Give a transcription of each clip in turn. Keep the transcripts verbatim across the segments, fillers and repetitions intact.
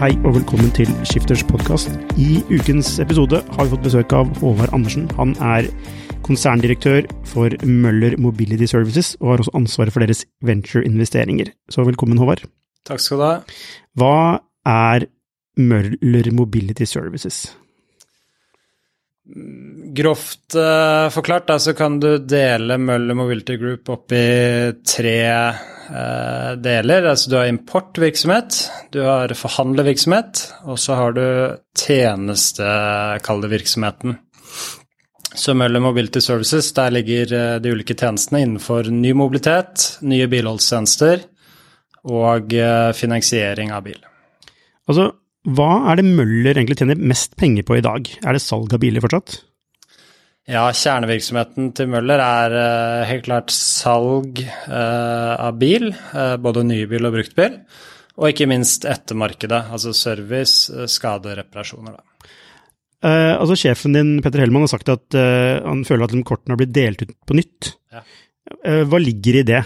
hei og velkommen til Skifters podcast. I ukens episode har vi fått besøk av Håvard Andersen. Han er konserndirektør for Møller Mobility Services og har også ansvaret for deres venture-investeringer. Så velkommen, Håvard. Takk skal du ha. Hva er Møller Mobility Services? Grovt uh, forklart da, så kan du dele Møller Mobility Group opp i tre uh, deler. Altså du har importvirksomhet, du har forhandlervirksomhet, og så har du tjenestekallevirksomheten. Så Møller Mobility Services, der ligger uh, de ulike tjenestene innenfor ny mobilitet, nye bilholdstjenester og uh, finansiering av bil. Altså, hva er det Møller egentlig tjener mest penger på i dag? Er det salg av biler fortsatt? Ja, kjernevirksomheten til Møller er uh, helt klart salg uh, av bil, uh, både nye bil og brukt bil, og ikke minst ettermarkedet, altså service, uh, skade, reparasjoner. Da. Uh, altså sjefen din, Petter Hellmann, har sagt at uh, han føler at kortene har blitt delt ut på nytt. Ja. Uh, hva ligger i det?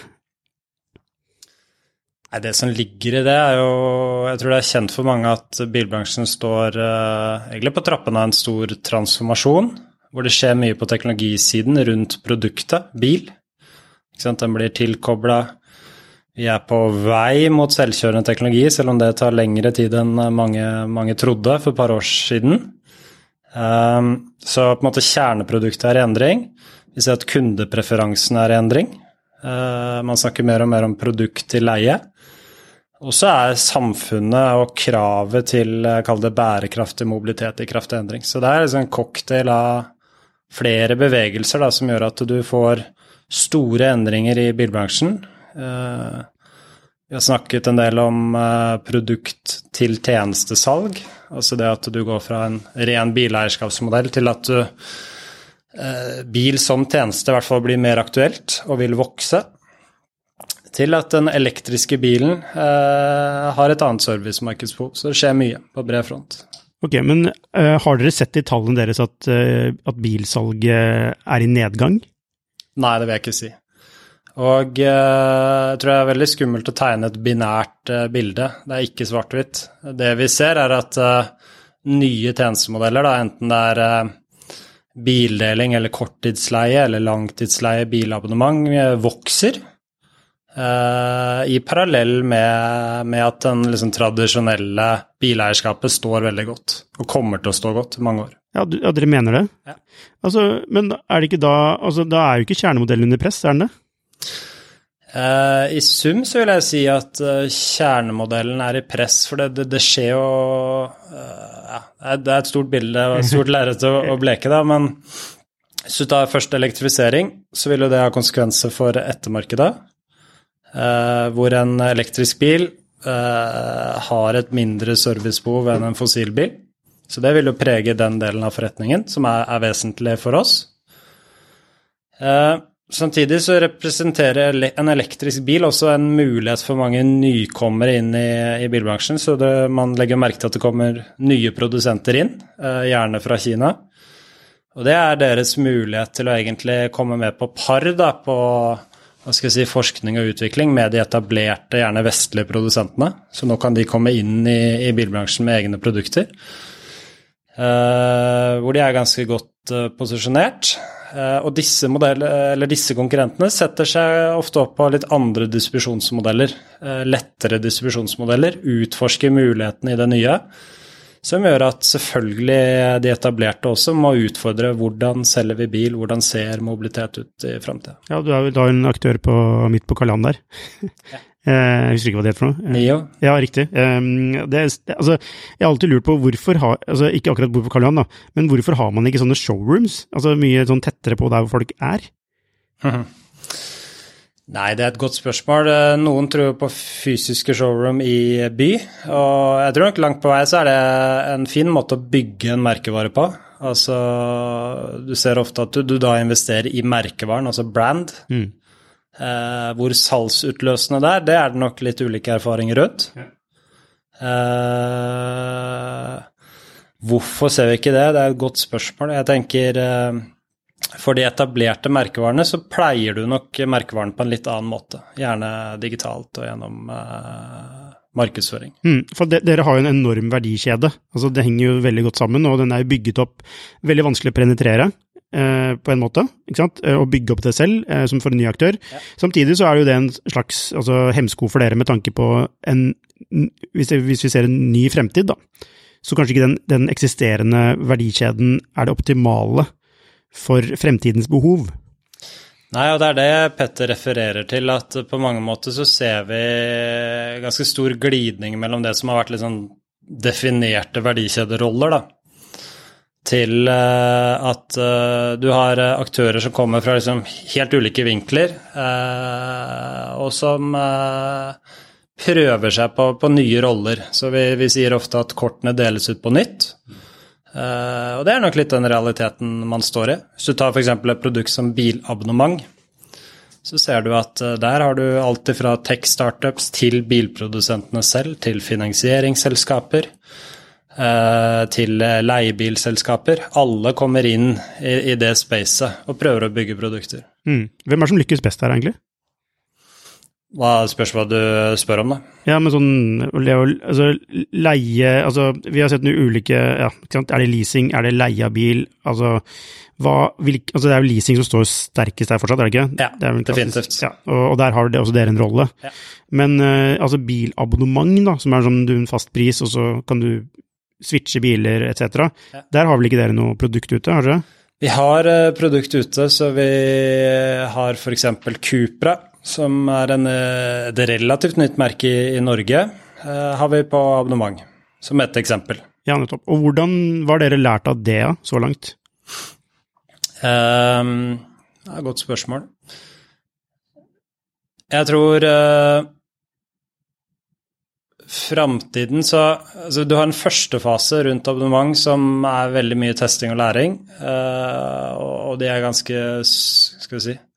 Nei, det som ligger i det er jo, jeg tror det er kjent for mange at bilbransjen står uh, egentlig på trappen av en stor transformasjon, hvor det skjer mye på teknologisiden rundt produktet, bil. Ikke sant? Den blir tilkoblet. Vi er på vei mot selvkjørende teknologi, selv om det tar lengre tid enn mange, mange trodde for et par år siden. Um, så på en måte kjerneproduktet er i endring. Vi ser at kundepreferansen er i endring. Uh, man snakker mer og mer om produkt til leie. Og så er samfunnet og kravet til, kall det bærekraftig mobilitet i kraft og endring. Så det er liksom en cocktail av flere bevegelser da, som gjør at du får store endringer i bilbransjen. Uh, vi har snakket en del om uh, produkt til tjenestesalg, altså det at du går fra en ren bileierskapsmodell til at du, uh, bil som tjeneste i hvert fall blir mer aktuelt og vil vokse, til at den elektriske bilen uh, har et annet servicemarkedsbehov, så det skjer mye på bred front. Ok, men uh, har dere sett i tallene deres at, uh, at bilsalget er i nedgang? Nei, det vil jeg ikke si. Og uh, jeg tror det er veldig skummelt å tegne et binært uh, bilde. Det er ikke svart-hvitt. Det vi ser er at uh, nye tjenestemodeller, da, enten det er uh, bildeling eller korttidsleie eller langtidsleie bilabonnement, uh, vokser. Uh, i parallell med, med at den liksom, tradisjonelle bileierskapet står veldig godt, og kommer til å stå godt i mange år. Ja, du, ja dere mener det? Ja. Altså, men er det ikke da, altså da er jo ikke kjernemodellen under press, er den det? Uh, I sum så vil jeg si at uh, kjernemodellen er i press, for det, det, det skjer jo, uh, ja, det er et stort bilde og et stort lerret å, å bleke da, men hvis du tar først elektrifisering, så vil jo det ha konsekvenser for ettermarkedet. Uh, hvor en elektrisk bil uh, har et mindre servicebehov enn en fossilbil. Så det vil jo prege den delen av forretningen, som er, er vesentlig for oss. Uh, samtidig så representerer en elektrisk bil også en mulighet for mange nykommere inn i, i bilbransjen, så det, man legger merke til at det kommer nye produsenter inn, uh, gjerne fra Kina. Og det er deres mulighet til å egentlig komme med på par da, på hva skal jeg si, forskning og utvikling med de etablerte, gjerne vestlige produsentene. Så nå kan de komme inn i, i bilbransjen med egne produkter, uh, hvor de er ganske godt uh, posisjonert. Uh, og disse, modeller, eller disse konkurrentene setter seg ofte opp på litt andre distribusjonsmodeller, uh, lettere distribusjonsmodeller, utforsker mulighetene i det nye, som gjør at selvfølgelig de etablerte også må utfordre hvordan selger vi bil, hvordan ser mobilitet ut i fremtiden. Ja, du er jo da en aktør på, midt på Karl Johan der. Ja. Jeg husker ikke hva det er for noe. Nio. Ja, riktig. Det, altså, jeg har alltid lurt på hvorfor har, altså ikke akkurat hvorfor Karl Johan da, men hvorfor har man ikke sånne showrooms, altså mye sånn tettere på der hvor folk er? Mhm. Nei, det er et godt spørsmål. Noen tror på fysiske showroom i by, og jeg tror nok langt på vei så er det en fin måte å bygge en merkevare på. Altså, du ser ofte at du, du da investerer i merkevaren, altså brand. Mm. Eh, hvor salgsutløsende der, det er det nok litt ulike erfaringer rundt. Ja. Eh, hvorfor ser vi ikke det? Det er et godt spørsmål. Jeg tenker... Eh, For de etablerte merkevarene så pleier du nok merkevaren på en litt annen måte, gjerne digitalt og gjennom uh, markedsføring. Mm, for de, dere har jo en enorm verdikjede, altså det henger jo veldig godt sammen, og den er jo bygget opp veldig vanskelig å penetrere eh, på en måte, ikke sant? Å bygge opp det selv, eh, som for en ny aktør. Ja. Samtidig så er det jo det en slags altså, hemsko for dere med tanke på en, hvis, det, hvis vi ser en ny fremtid da, så kanskje ikke den, den eksisterende verdikjeden er det optimale for fremtidens behov. Nei, og det er det Petter refererer til, at på mange måter så ser vi ganske stor glidning mellom det som har vært litt sånn definerte verdikjederoller, da, til uh, at uh, du har aktører som kommer fra liksom helt ulike vinkler, uh, og som uh, prøver seg på, på nye roller. Så vi, vi sier ofte at kortene deles ut på nytt. Uh, og det er nok litt den realiteten man står i. Hvis du tar for eksempel et produkt som bilabonnement, så ser du at uh, der har du alt fra tech-startups til bilprodusentene selv, til finansieringsselskaper, uh, til leiebilselskaper. Alle kommer inn i, i det spacet og prøver å bygge produkter. Mm. Hvem er det som lykkes best her egentlig? Hva spørs hva du spør om da? Ja, men sånn, altså leie, altså vi har sett noen ulike, ja, ikke sant? Er det leasing, er det leie av bil, altså, hva, vilk, altså det er jo leasing som står sterkest der fortsatt, er det ikke? Ja, det er definitivt. Ja, og, og der har det også dere en rolle. Ja. Men uh, altså bilabonnement da, som er sånn du en fast pris, og så kan du switche biler, et cetera. Ja. Der har vel ikke dere noe produkt ute, har dere? Vi har uh, produkt ute, så vi har for eksempel Cupra, som er en, et relativt nytt merke i, i Norge, eh, har vi på abonnement, som et eksempel. Ja, nettopp. Og hvordan var dere lært av det så langt? Um, det er et godt spørsmål. Jeg tror uh, fremtiden så, altså du har en første fase rundt abonnement som er veldig mye testing og læring, uh, og det er ganske, skal vi si,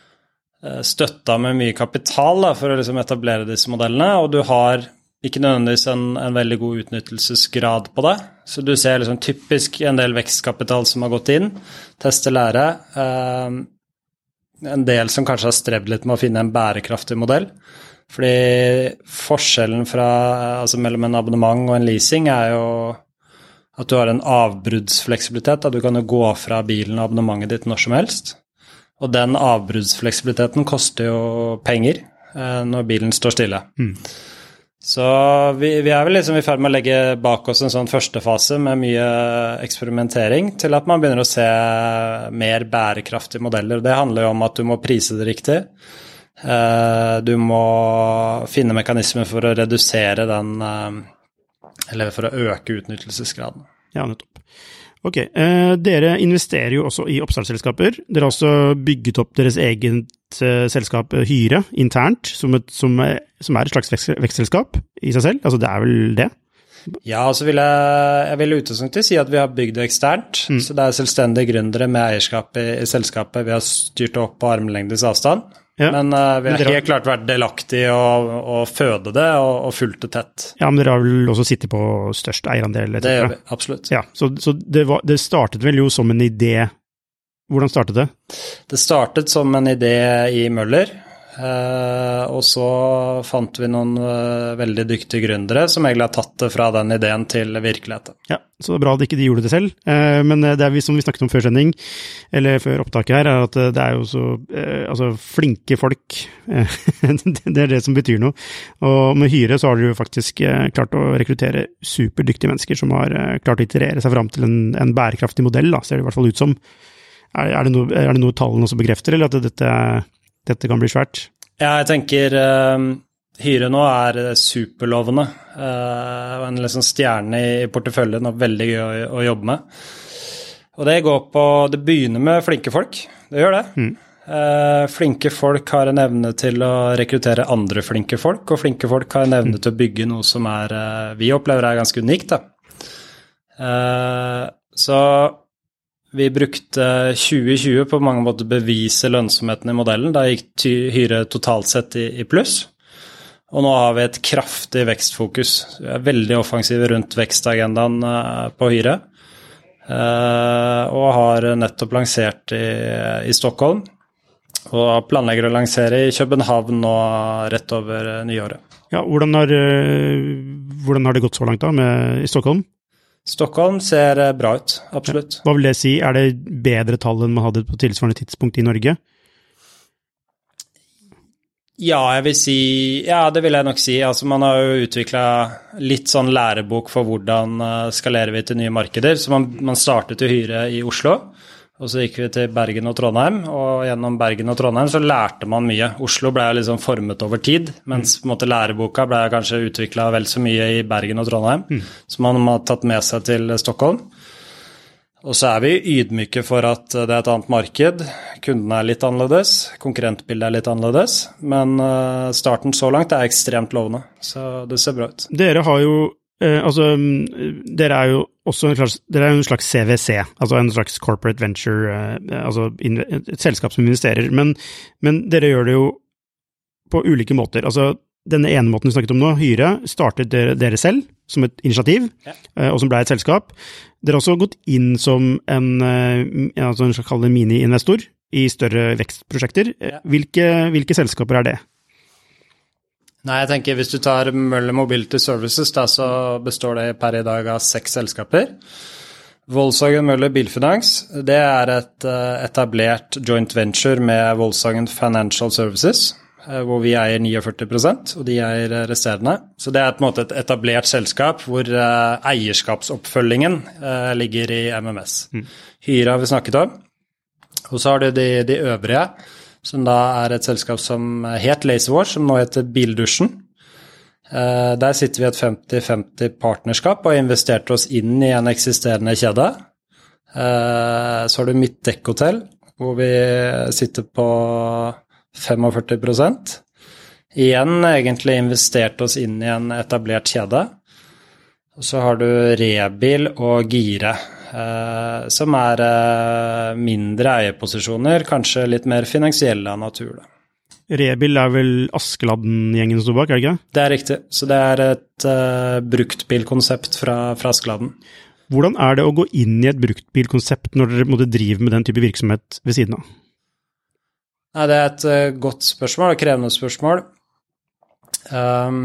støtta med mye kapital da, for å liksom etablere disse modellene, og du har ikke nødvendigvis en, en veldig god utnyttelsesgrad på det, så du ser liksom typisk en del vekstkapital som har gått inn, teste lære, eh, en del som kanskje har strevd litt med å finne en bærekraftig modell, fordi forskjellen fra, altså mellom en abonnement og en leasing er jo at du har en avbruddsfleksibilitet, at du kan jo gå fra bilen og abonnementet ditt når som helst. Og den avbruddsfleksibiliteten koster jo penger eh, når bilen står stille. Mm. Så vi, vi er vel liksom i ferd med å legge bak oss en sånn første fase med mye eksperimentering til at man begynner å se mer bærekraftige modeller. Det handler jo om at du må prise det riktig. Eh, du må finne mekanismer for å redusere den, eh, eller for å øke utnyttelsesgraden. Ja, nettopp. Ok, eh, dere investerer jo også i oppstartsselskaper. Dere har også bygget opp deres eget eh, selskap Hyre internt, som, et, som, er, som er et slags vekst, vekstselskap i seg selv. Altså det er vel det? Ja, så vil jeg, jeg vil utgangspunktet si at vi har bygd det eksternt, mm. så det er selvstendige gründere med eierskap i, i selskapet. Vi har styrt opp på armlengdes avstand. Ja. Men uh, vi har helt har... klart vært delaktige og, og føde det og, og fulgt det tett. Ja, men dere har vel også sittet på størst eierandel? Det gjør vi, absolutt. Ja, så, så det, var, det startet vel jo som en idé. Hvordan startet det? Det startet som en idé i Møller, uh, og så fant vi noen uh, veldig dyktige gründere som egentlig har tatt det fra den ideen til virkeligheten. Ja, så det er bra at ikke de gjorde det selv, uh, men det er vi, som vi snakket om før sending, eller før opptaket her, er at det er jo så uh, altså, flinke folk, uh, det er det som betyr noe, og med Hyre så har de jo faktisk uh, klart å rekruttere superdyktige mennesker som har uh, klart å iterere seg frem til en, en bærekraftig modell, da, ser det i hvert fall ut som. Er, er, det, noe, er det noe tallene også bekrefter, eller at dette, dette kan bli svært? Ja, jeg tenker uh, Hyre nå er superlovende, uh, og en liksom stjerne i porteføljen og veldig gøy å, å jobbe med. Og det går på, det begynner med flinke folk, det gjør det. Mm. Uh, flinke folk har en evne til å rekruttere andre flinke folk, og flinke folk har en evne mm. til å bygge noe som er, uh, vi opplever er ganske unikt da. Uh, så vi brukte tjue tjue på mange måter bevise lønnsomheten i modellen. Da gikk Hyre totalt sett i, i pluss. Og nå har vi et kraftig vekstfokus. Vi er veldig offensive rundt vekstagendaen uh, på Hyre. Uh, og har nettopp lansert i, i Stockholm. Og planlegger å lansere i København nå rett over nyåret. Ja, hvordan har, hvordan har det gått så langt da med, i Stockholm? Stockholm ser bra ut, absolutt. Ja. Hva vil det si? Er det bedre tall enn man hadde på tilsvarende tidspunkt i Norge? Ja, jeg vil si, ja, det vil jeg nok si. Altså, man har jo utviklet litt sånn lærebok for hvordan skalerer vi til nye markeder. Så man, man startet å hyre i Oslo, og så gikk vi til Bergen og Trondheim, og gjennom Bergen og Trondheim så lærte man mye. Oslo ble liksom formet over tid, mens på en måte læreboka ble kanskje utviklet vel så mye i Bergen og Trondheim, mm. som man har tatt med seg til Stockholm. Og så er vi ydmyke for at det er et annet marked, kundene er litt annerledes, konkurrentbildet er litt annerledes, men starten så langt er ekstremt lovende, så det ser bra ut. Dere har jo, eh, altså, dere er jo også en slags, dere er jo en slags C V C, altså en slags corporate venture, eh, altså et selskap som investerer, men, men dere gjør det jo på ulike måter, altså denne ene måten vi snakket om nå, hyre, startet dere, dere selv som et initiativ, ja. Og som ble et selskap. Dere har også gått inn som en, altså en slags mini-investor i større vekstprosjekter. Ja. Hvilke, hvilke selskaper er det? Nei, jeg tenker hvis du tar Møller Mobility Services, da, så består det per i dag av seks selskaper. Volkswagen Møller Bilfinans, det er et etablert joint venture med Volkswagen Financial Services, hvor vi eier førtini prosent, og de eier resterende. Så det er på en måte et etablert selskap hvor uh, eierskapsoppfølgingen uh, ligger i M M S. Mm. Hyre har vi snakket om, og så har du de, de øvrige, som da er et selskap som het Lazywash, som nå heter Bildusjen. Uh, der sitter vi et femti femti partnerskap og har investert oss inn i en eksisterende kjede. Uh, så har du Mitt Dekkhotell, hvor vi sitter på førtifem prosent. Igjen egentlig investert oss inn i en etablert kjede. Og så har du Rebil og Gire, eh, som er eh, mindre eierposisjoner, kanskje litt mer finansielle av natur. Rebil er vel Askeladden-gjengen som står bak, er det ikke? Det er riktig, så det er et eh, bruktbilkonsept fra, fra Askeladden. Hvordan er det å gå inn i et bruktbilkonsept når dere måtte drive med den type virksomhet ved siden av? Nei, det er et uh, godt spørsmål, et krevende spørsmål. Um,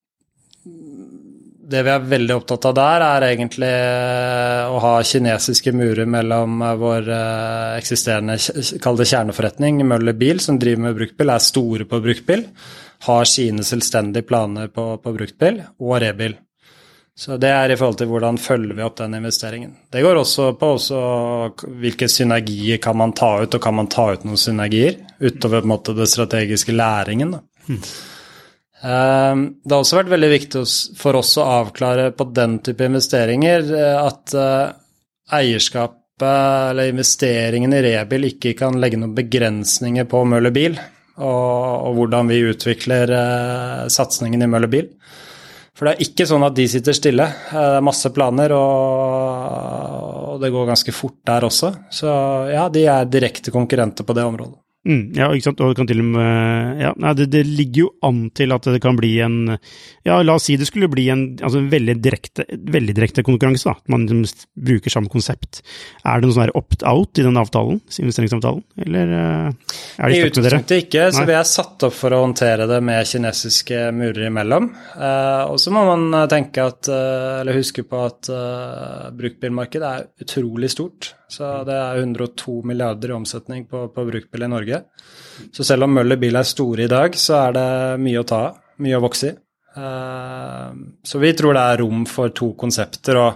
det vi er veldig opptatt av der er egentlig uh, å ha kinesiske murer mellom uh, vår uh, eksisterende, kall det kjerneforretning, Møller Bil, som driver med bruktbil, er store på bruktbil, har sine selvstendige planer på, på bruktbil, og Rebil. Så det er i forhold til hvordan følger vi opp den investeringen. Det går også på også hvilke synergier kan man ta ut, og kan man ta ut noen synergier utover på en måte det strategiske læringen. Da. Hmm. Um, det har også vært veldig viktig for oss å avklare på den type investeringer at uh, eierskapet eller investeringen i Rebil ikke kan legge noen begrensninger på Møller Bil, og, og hvordan vi utvikler uh, satsningen i Møller Bil. For det er ikke sånn at de sitter stille. Det er masse planer, og det går ganske fort der også. Så ja, de er direkte konkurrenter på det området. Mm, ja, ikke sant, og det kan til og med, ja, nei, det, det ligger jo an til at det kan bli en, ja, la oss si det skulle bli en, altså en veldig direkte, veldig direkte konkurranse da, man bruker samme konsept. Er det noe sånn her opt-out i den avtalen, investeringsavtalen, eller er det I støtt med dere? I utgangspunktet ikke, så vi er satt opp for å håndtere det med kinesiske murer imellom, uh, og så må man tenke at, uh, eller huske på at uh, bruktbilmarkedet er utrolig stort, så det er hundre og to milliarder i omsetning på, på bruktbil i Norge. Så selv om Møller Bil er store i dag, så er det mye å ta, mye å vokse i. Uh, så vi tror det er rom for to konsepter, og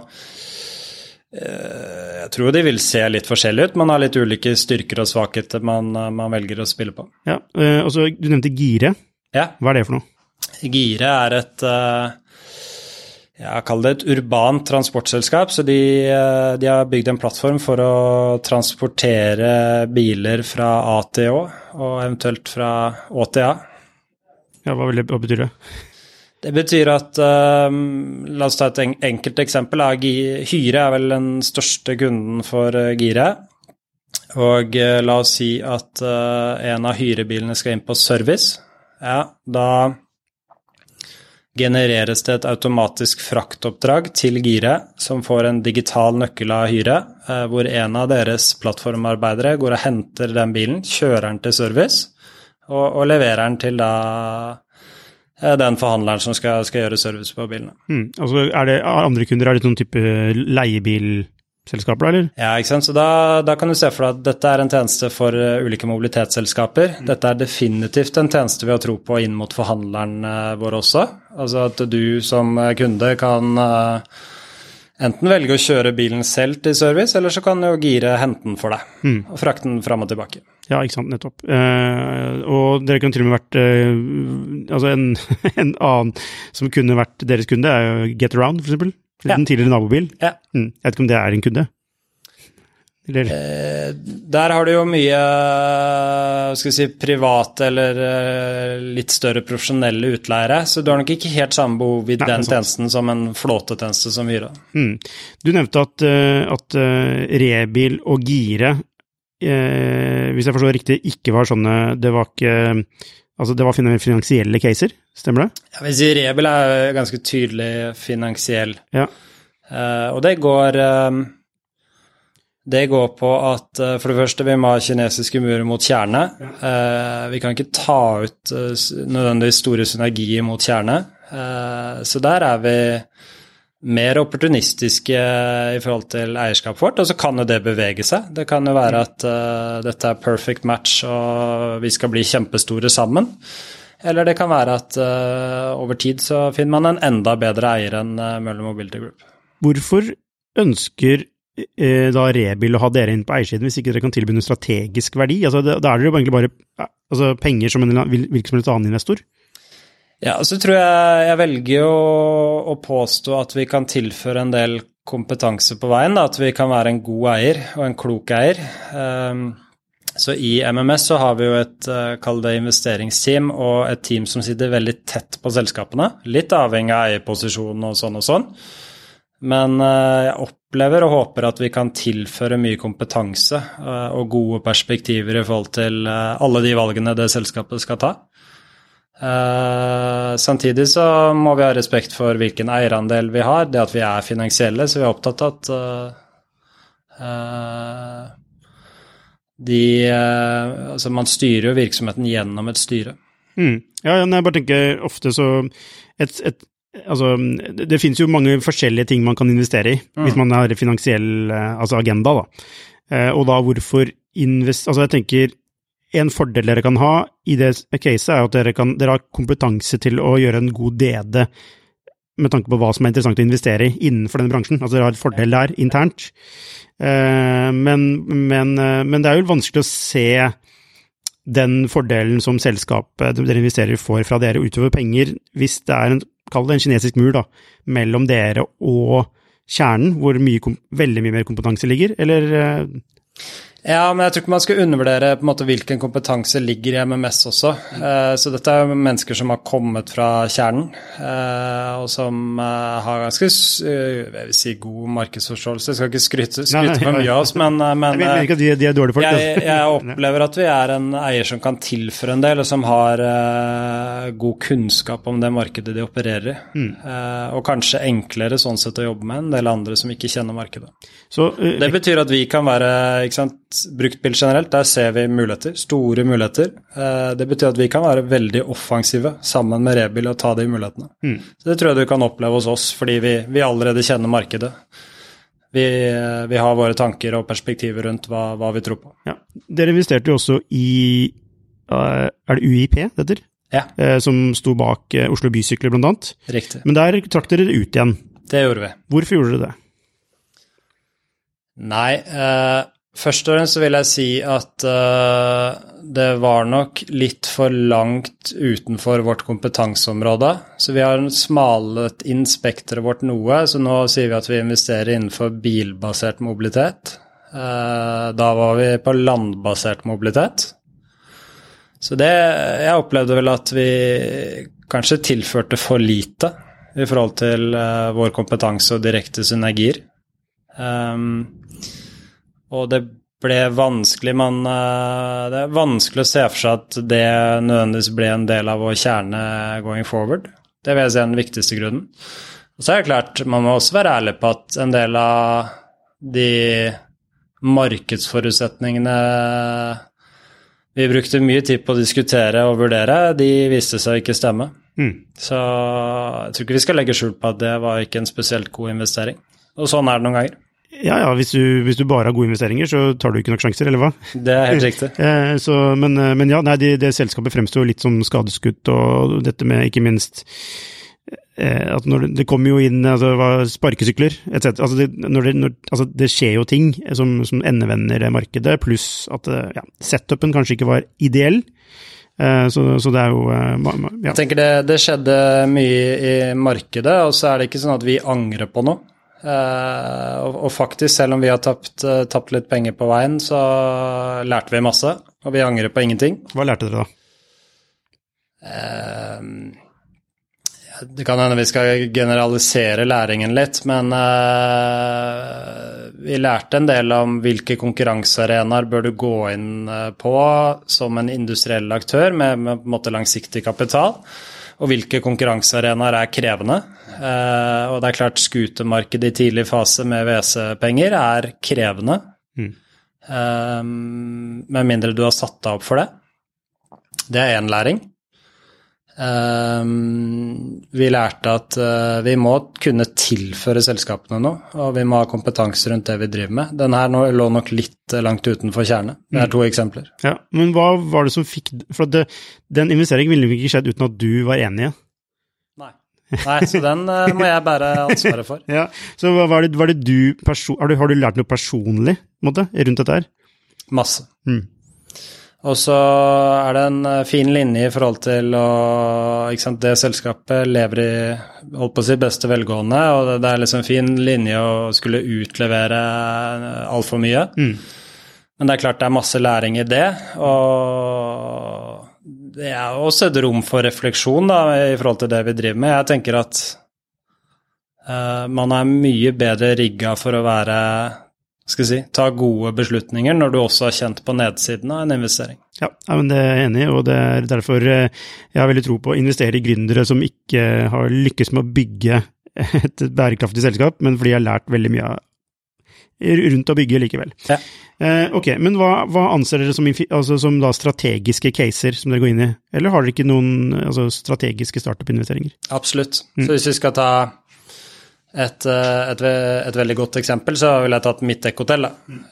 uh, jeg tror de vil se litt forskjellig ut. Man har litt ulike styrker og svakheter man, man velger å spille på. Ja, uh, og så du nevnte Gire. Ja. Hva er det for noe? Gire er et... Uh, Jeg kaller det et urbant transportselskap, så de, de har bygd en plattform for å transportere biler fra A til Å, og eventuelt fra Å til A. Ja, hva, vil det, hva betyr det? Det betyr at, um, la oss ta et enkelt eksempel, Hyre er vel den største kunden for Gire, og uh, la oss si at uh, en av hyrebilene skal inn på service. Ja, da genereres det et automatisk fraktoppdrag til Gire, som får en digital nøkkel av Hyre, hvor en av deres plattformarbeidere går og henter den bilen, kjører den til service, og, og leverer den til da den forhandleren som skal, skal gjøre service på bilene. Mm, altså er det andre kunder, er det noen type leiebilselskaper, eller? Ja, ikke sant? Så da, da kan du se for deg at dette er en tjeneste for uh, ulike mobilitetsselskaper. Mm. Dette er definitivt en tjeneste vi har tro på inn mot forhandleren uh, vår også. Altså at du som kunde kan uh, enten velge å kjøre bilen selv til service, eller så kan jo Gire hente den for deg, mm. og frakte den frem og tilbake. Ja, ikke sant, nettopp. Uh, og dere kan til og med vært, uh, altså en, en annen som kunne vært deres kunde er jo Getaround, for eksempel. Ja. Den tidligere nabobil. Ja. Mm. Jeg vet ikke om det er en kunde. Eller? Eh, der har du jo mye, skal vi si, private eller uh, litt større profesjonelle utleiere, så du har nok ikke helt samme behov i Nei, den tjenesten som en flåtetjeneste som Hyre. Mm. Du nevnte at, uh, at uh, Rebil og Gire Eh, hvis jeg forstår riktig, ikke var sånne, det var ikke, altså det var finansielle caser, stemmer det? Jeg vil si Rebil er ganske tydelig finansiell. Ja. Eh, og det går, eh, det går på at eh, for det første vi må ha kinesiske murer mot kjerne. Ja. Eh, vi kan ikke ta ut eh, nødvendigvis store synergier mot kjerne. Eh, så der er vi mer opportunistiske i forhold til eierskap vårt, og så kan jo det bevege seg. Det kan jo være at uh, dette er perfect match, og vi skal bli kjempestore sammen. Eller det kan være at uh, over tid så finner man en enda bedre eier enn uh, Møller Mobility Group. Hvorfor ønsker uh, da Rebil å ha dere inn på eiersiden hvis ikke dere kan tilby en strategisk verdi? Altså, da er det jo egentlig bare altså, penger som en hvilken som helst annen investor? Ja, så tror jeg jeg velger å, å påstå at vi kan tilføre en del kompetanse på veien, da, at vi kan være en god eier og en klok eier. Um, så i M M S så har vi jo et, uh, kall det investeringsteam, og et team som sitter veldig tett på selskapene, litt avhengig av eierposisjonen og sånn og sånn. Men uh, jeg opplever og håper at vi kan tilføre mye kompetanse uh, og gode perspektiver i forhold til uh, alle de valgene det selskapet skal ta. Uh, samtidig så må vi ha respekt for hvilken eierandel vi har, det at vi er finansielle, så vi er opptatt av at uh, uh, de, uh, altså man styrer jo virksomheten gjennom et styre. Mm. Ja, jeg bare tenker ofte så et, et, altså, det, det finnes jo mange forskjellige ting man kan investere i, mm. hvis man har finansiell altså agenda da, uh, og da hvorfor invest, altså jeg tenker en fordel dere kan ha i det caset er at dere, kan, dere har kompetanse til å gjøre en god D D med tanke på hva som er interessant å investere i innenfor denne bransjen. Altså dere har et fordel der internt. Eh, men, men, men det er jo vanskelig å se den fordelen som selskapet dere investerer får fra dere utover penger hvis det er en, kall det en kinesisk mur da, mellom dere og kjernen, hvor mye, veldig mye mer kompetanse ligger, eller... Ja, men jeg tror ikke man skal undervurdere på en måte hvilken kompetanse ligger i M M S også. Uh, så dette er mennesker som har kommet fra kjernen, uh, og som uh, har ganske uh, jeg vil si god markedsforståelse. Jeg skal ikke skryte, skryte for mye av oss, men, uh, men uh, jeg, de, de er dårlige folk, jeg, jeg opplever at vi er en eier som kan tilføre en del, og som har uh, god kunnskap om det markedet de opererer i. Mm. Uh, og kanskje enklere sånn sett å jobbe med en del andre som ikke kjenner markedet. Så, uh, det betyr at vi kan være, ikke sant, bruktbil generelt, der ser vi muligheter, store muligheter. Det betyr at vi kan være veldig offensive sammen med Rebil og ta de mulighetene. Mm. Så det tror jeg du kan oppleve hos oss, fordi vi, vi allerede kjenner markedet. Vi, vi har våre tanker og perspektiver rundt hva, hva vi tror på. Ja. Dere investerte jo også i, er det U I P, det heter? Ja. Som sto bak Oslo Bysykler blant annet. Riktig. Men der trakk dere det ut igjen. Det gjorde vi. Hvorfor gjorde dere det? Nei, eh, først og fremst så vil jeg si at uh, det var nok litt for langt utenfor vårt kompetanseområde, så vi har smalet inn spektret vårt noe, så nå sier vi at vi investerer innenfor bilbasert mobilitet. Uh, da var vi på landbasert mobilitet. Så det, jeg opplevde vel at vi kanskje tilførte for lite i forhold til uh, vår kompetanse og direkte synergier. Um, Og det ble vanskelig, man, det er vanskelig å se for seg at det nødvendigvis ble en del av vår kjerne going forward. Det vil jeg si er den viktigste grunnen. Og så er det klart, man må også være ærlig på at en del av de markedsforutsetningene vi brukte mye tid på å diskutere og vurdere, de viste seg ikke stemme. Mm. Så jeg tror ikke vi skal legge skjul på at det var ikke en spesielt god investering. Og sånn er det noen ganger. Ja, ja, hvis du, hvis du bare har gode investeringer, så tar du ikke nok sjanser, eller hva? Det er helt riktig. Eh, så, men, men ja, nei, det, det selskapet fremstår litt som skadeskutt, og dette med ikke minst eh, at når det, det kommer jo inn altså, sparkesykler, et cetera. Altså, det, når det, når, altså, det skjer jo ting som, som endevender markedet, pluss at ja, setupen kanskje ikke var ideell. Eh, så, så det er jo eh, ja. Jeg tenker det, det skjedde mye i markedet, og så er det ikke sånn at vi angrer på noe. Uh, og, og faktisk, selv om vi har tapt, uh, tapt litt penger på veien, så lærte vi masse, og vi angrer på ingenting. Hva lærte dere da? Uh, det kan hende vi skal generalisere læringen litt, men uh, vi lærte en del om hvilke konkurransearenaer bør du gå inn på som en industriell aktør med, med på en måte langsiktig kapital. Og hvilke konkurransearenaer er krevende. Eh, og det er klart skutermarkedet i tidlig fase med V C-penger er krevende. Mm. Eh, med mindre du har satt deg opp for det. Det er en læring. Eh, vi lærte at eh, vi må kunne tilføre selskapene noe, og vi må ha kompetanse rundt det vi driver med. Den her nå lå nok litt langt utenfor kjerne. Det er to mm. eksempler. Ja, men hva var det som fikk, for det, den investeringen ville ikke skjedd uten at du var enig? Nei, Nei så den uh, må jeg bære ansvaret for. Ja, så hva var det, var det du, perso- har, du, har du lært noe personlig måte, rundt dette her? Masse. Mm. Og så er det en fin linje i forhold til å, ikke sant, det selskapet lever i, holdt på å si, beste velgående, og det, det er liksom en fin linje å skulle utlevere alt for mye. Mm. Men det er klart det er masse læring i det, og det er også et rom for refleksjon da, i forhold til det vi driver med. Jeg tenker at uh, man er mye bedre rigget for å være skal jeg si, ta gode beslutninger når du også har kjent på nedsiden av en investering. Ja, men det er jeg enig i, og det er derfor jeg har veldig tro på å investere i gründere som ikke har lykkes med å bygge et bærekraftig selskap, men fordi jeg har lært veldig mye rundt å bygge likevel. Ja. Eh, ok, men hva, hva anser dere som, altså, som da strategiske caser som dere går inn i? Eller har dere ikke noen altså, strategiske startup-investeringer? Absolutt. Mm. Så hvis vi skal ta Et, et, et veldig godt eksempel, så vil jeg tatt Midtdekk-hotell.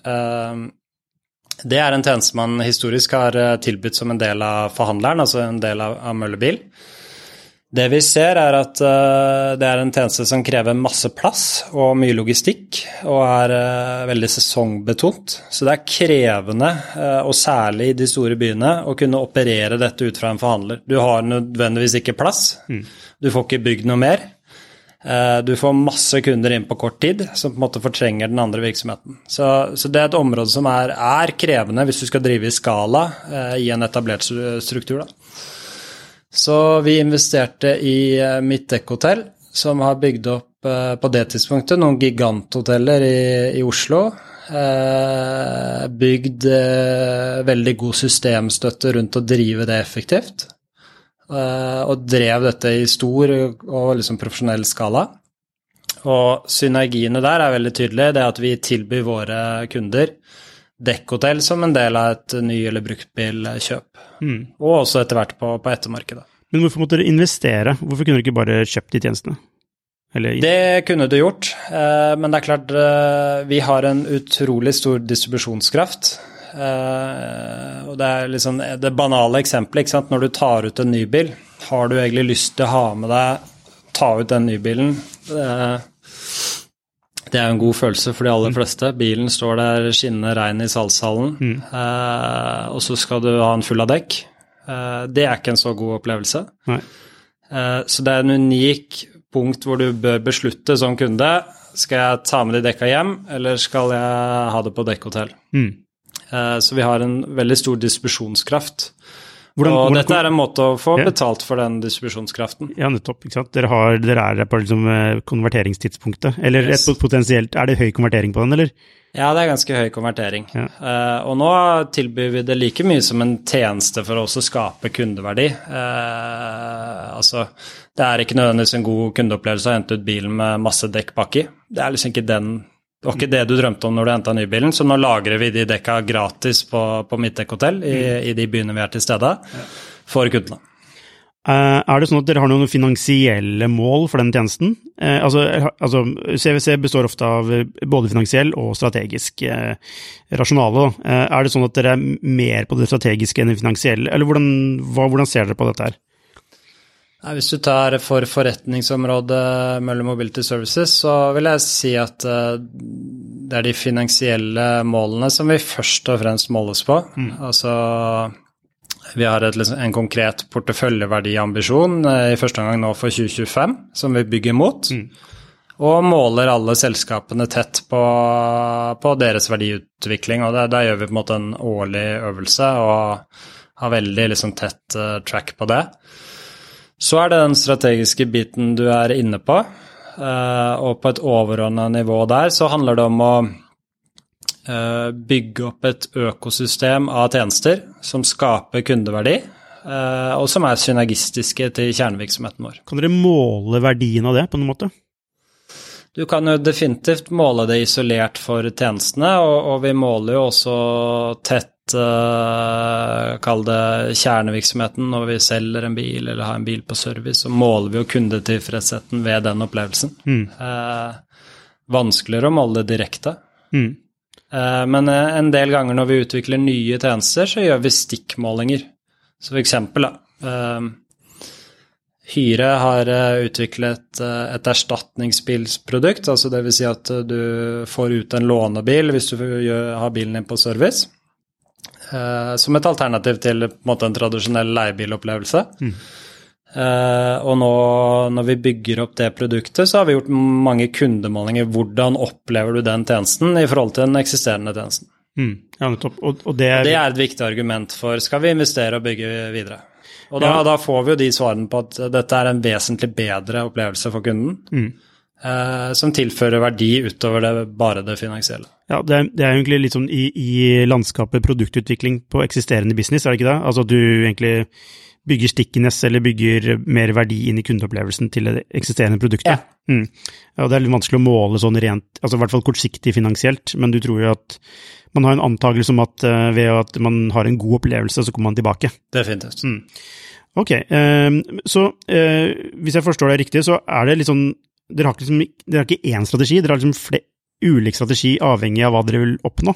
Det er en tjeneste man historisk har tilbudt som en del av forhandleren, altså en del av, av Møllerbil. Det vi ser er at det er en tjeneste som krever masse plass og mye logistikk, og er veldig sesongbetont. Så det er krevende, og særlig i de store byene, å kunne operere dette ut fra en forhandler. Du har nødvendigvis ikke plass, du får ikke bygd noe mer. Du får masse kunder inn på kort tid, som på en måte fortrenger den andre virksomheten. Så, så det er et område som er, er krevende hvis du skal drive i skala eh, i en etablert struktur. Da. Så vi investerte i eh, Midtdekk-hotell, som har bygd opp eh, på det tidspunktet noen giganthoteller i, i Oslo. Eh, bygd eh, veldig god systemstøtte rundt å drive det effektivt. Og drev dette i stor og liksom profesjonell skala. Og synergiene der er veldig tydelige, det at vi tilbyr våre kunder dekkhotell som en del av et ny- eller bruktbilkjøp. Mm. Og også etter hvert på, på ettermarkedet. Men hvorfor måtte dere investere? Hvorfor kunne dere ikke bare kjøpt de tjenestene? Eller... Det kunne du gjort, men det er klart vi har en utrolig stor distribusjonskraft. Uh, og det er liksom det banale eksempelet, ikke sant? Når du tar ut en ny bil, har du egentlig lyst til å ha med deg, ta ut den nybilen. Uh, det er jo en god følelse for de aller fleste. Bilen står der skinnende rein i salgshallen, mm. uh, og så skal du ha en full av dekk. Uh, det er ikke en så god opplevelse. Uh, så det er en unik punkt hvor du bør beslutte som kunde, skal jeg ta med de dekka hjem, eller skal jeg ha det på dekkhotell? Mm. Så vi har en veldig stor distribusjonskraft. Hvordan, og hvordan, dette er en måte å få ja. betalt for den distribusjonskraften. Ja, nettopp, ikke sant? Dere, har, dere er på liksom, konverteringstidspunktet. Eller yes. et potensielt, er det høy konvertering på den, eller? Ja, det er ganske høy konvertering. Ja. Uh, og nå tilbyr vi det like mye som en tjeneste for oss å skape kundeverdi. Uh, altså, det er ikke nødvendigvis en god kundeopplevelse å hente ut bilen med masse dekk baki. Det er liksom ikke den, det var ikke det du drømte om når du hentet nybilen, så nå lagrer vi de dekka gratis på, på Midtdekk-hotell i, i de byene vi er til stede for kundene. Uh, er det sånn at dere har noen finansielle mål for den tjenesten? Uh, altså, altså, C V C består ofte av både finansiell og strategisk uh, rasjonale. Uh, er det sånn at dere er mer på det strategiske enn det finansielle, eller hvordan, hva, hvordan ser dere på dette her? Nei, hvis du tar for forretningsområdet Møller Mobility Services, så vil jeg si at uh, det er de finansielle målene som vi først og fremst måles på. Mm. Altså... Vi har et, en konkret porteføljeverdiambisjon i første gang nå for tjue tjuefem, som vi bygger mot, mm. og måler alle selskapene tett på, på deres verdiutvikling, og der, der gjør vi på en måte en årlig øvelse, og har veldig liksom, tett uh, track på det. Så er det den strategiske biten du er inne på, uh, og på et overordnet nivå der, så handler det om å bygge opp et økosystem av tjenester som skaper kundeverdi, og som er synergistiske til kjernevirksomheten vår. Kan dere måle verdien av det på noen måte? Du kan jo definitivt måle det isolert for tjenestene, og, og vi måler jo også tett, uh, kall det kjernevirksomheten, når vi selger en bil eller har en bil på service, så måler vi jo kundetilfredsheten ved den opplevelsen. Mm. Uh, vanskeligere å måle det direkte. Mm. Men en del ganger når vi utvikler nye tjenester, så gjør vi stikkmålinger. Så for eksempel, da, Hyre har utviklet et erstatningsbilsprodukt, altså det vil si at du får ut en lånebil hvis du har bilen din på service, som et alternativ til på en måte en tradisjonell leiebilopplevelse. Mm. Uh, og nå når vi bygger opp det produktet, så har vi gjort mange kundemålinger. Hvordan opplever du den tjenesten i forhold til den eksisterende tjenesten? Mm, ja, nettopp. Og, og det, er... det er et viktig argument for skal vi investere og bygge videre. Og da, ja. da får vi jo de svarene på at dette er en vesentlig bedre opplevelse for kunden, mm. uh, som tilfører verdi utover det, bare det finansielle. Ja, det er, det er egentlig litt sånn i, i landskapet produktutvikling på eksisterende business, er det ikke det? Altså du egentlig bygger stickiness eller bygger mer verdi inn i kundeopplevelsen til det eksisterende produktet. Ja. Mm. Ja, det er litt vanskelig å måle sånn rent, altså i hvert fall kortsiktig finansielt, men du tror jo at man har en antagelse om at uh, ved at man har en god opplevelse, så kommer man tilbake. Definitivt. Mm. Ok, uh, så uh, hvis jeg forstår det riktig, så er det litt sånn, dere har ikke, liksom, dere har ikke én strategi, dere har liksom flere ulik strategi avhengig av hva dere vil oppnå.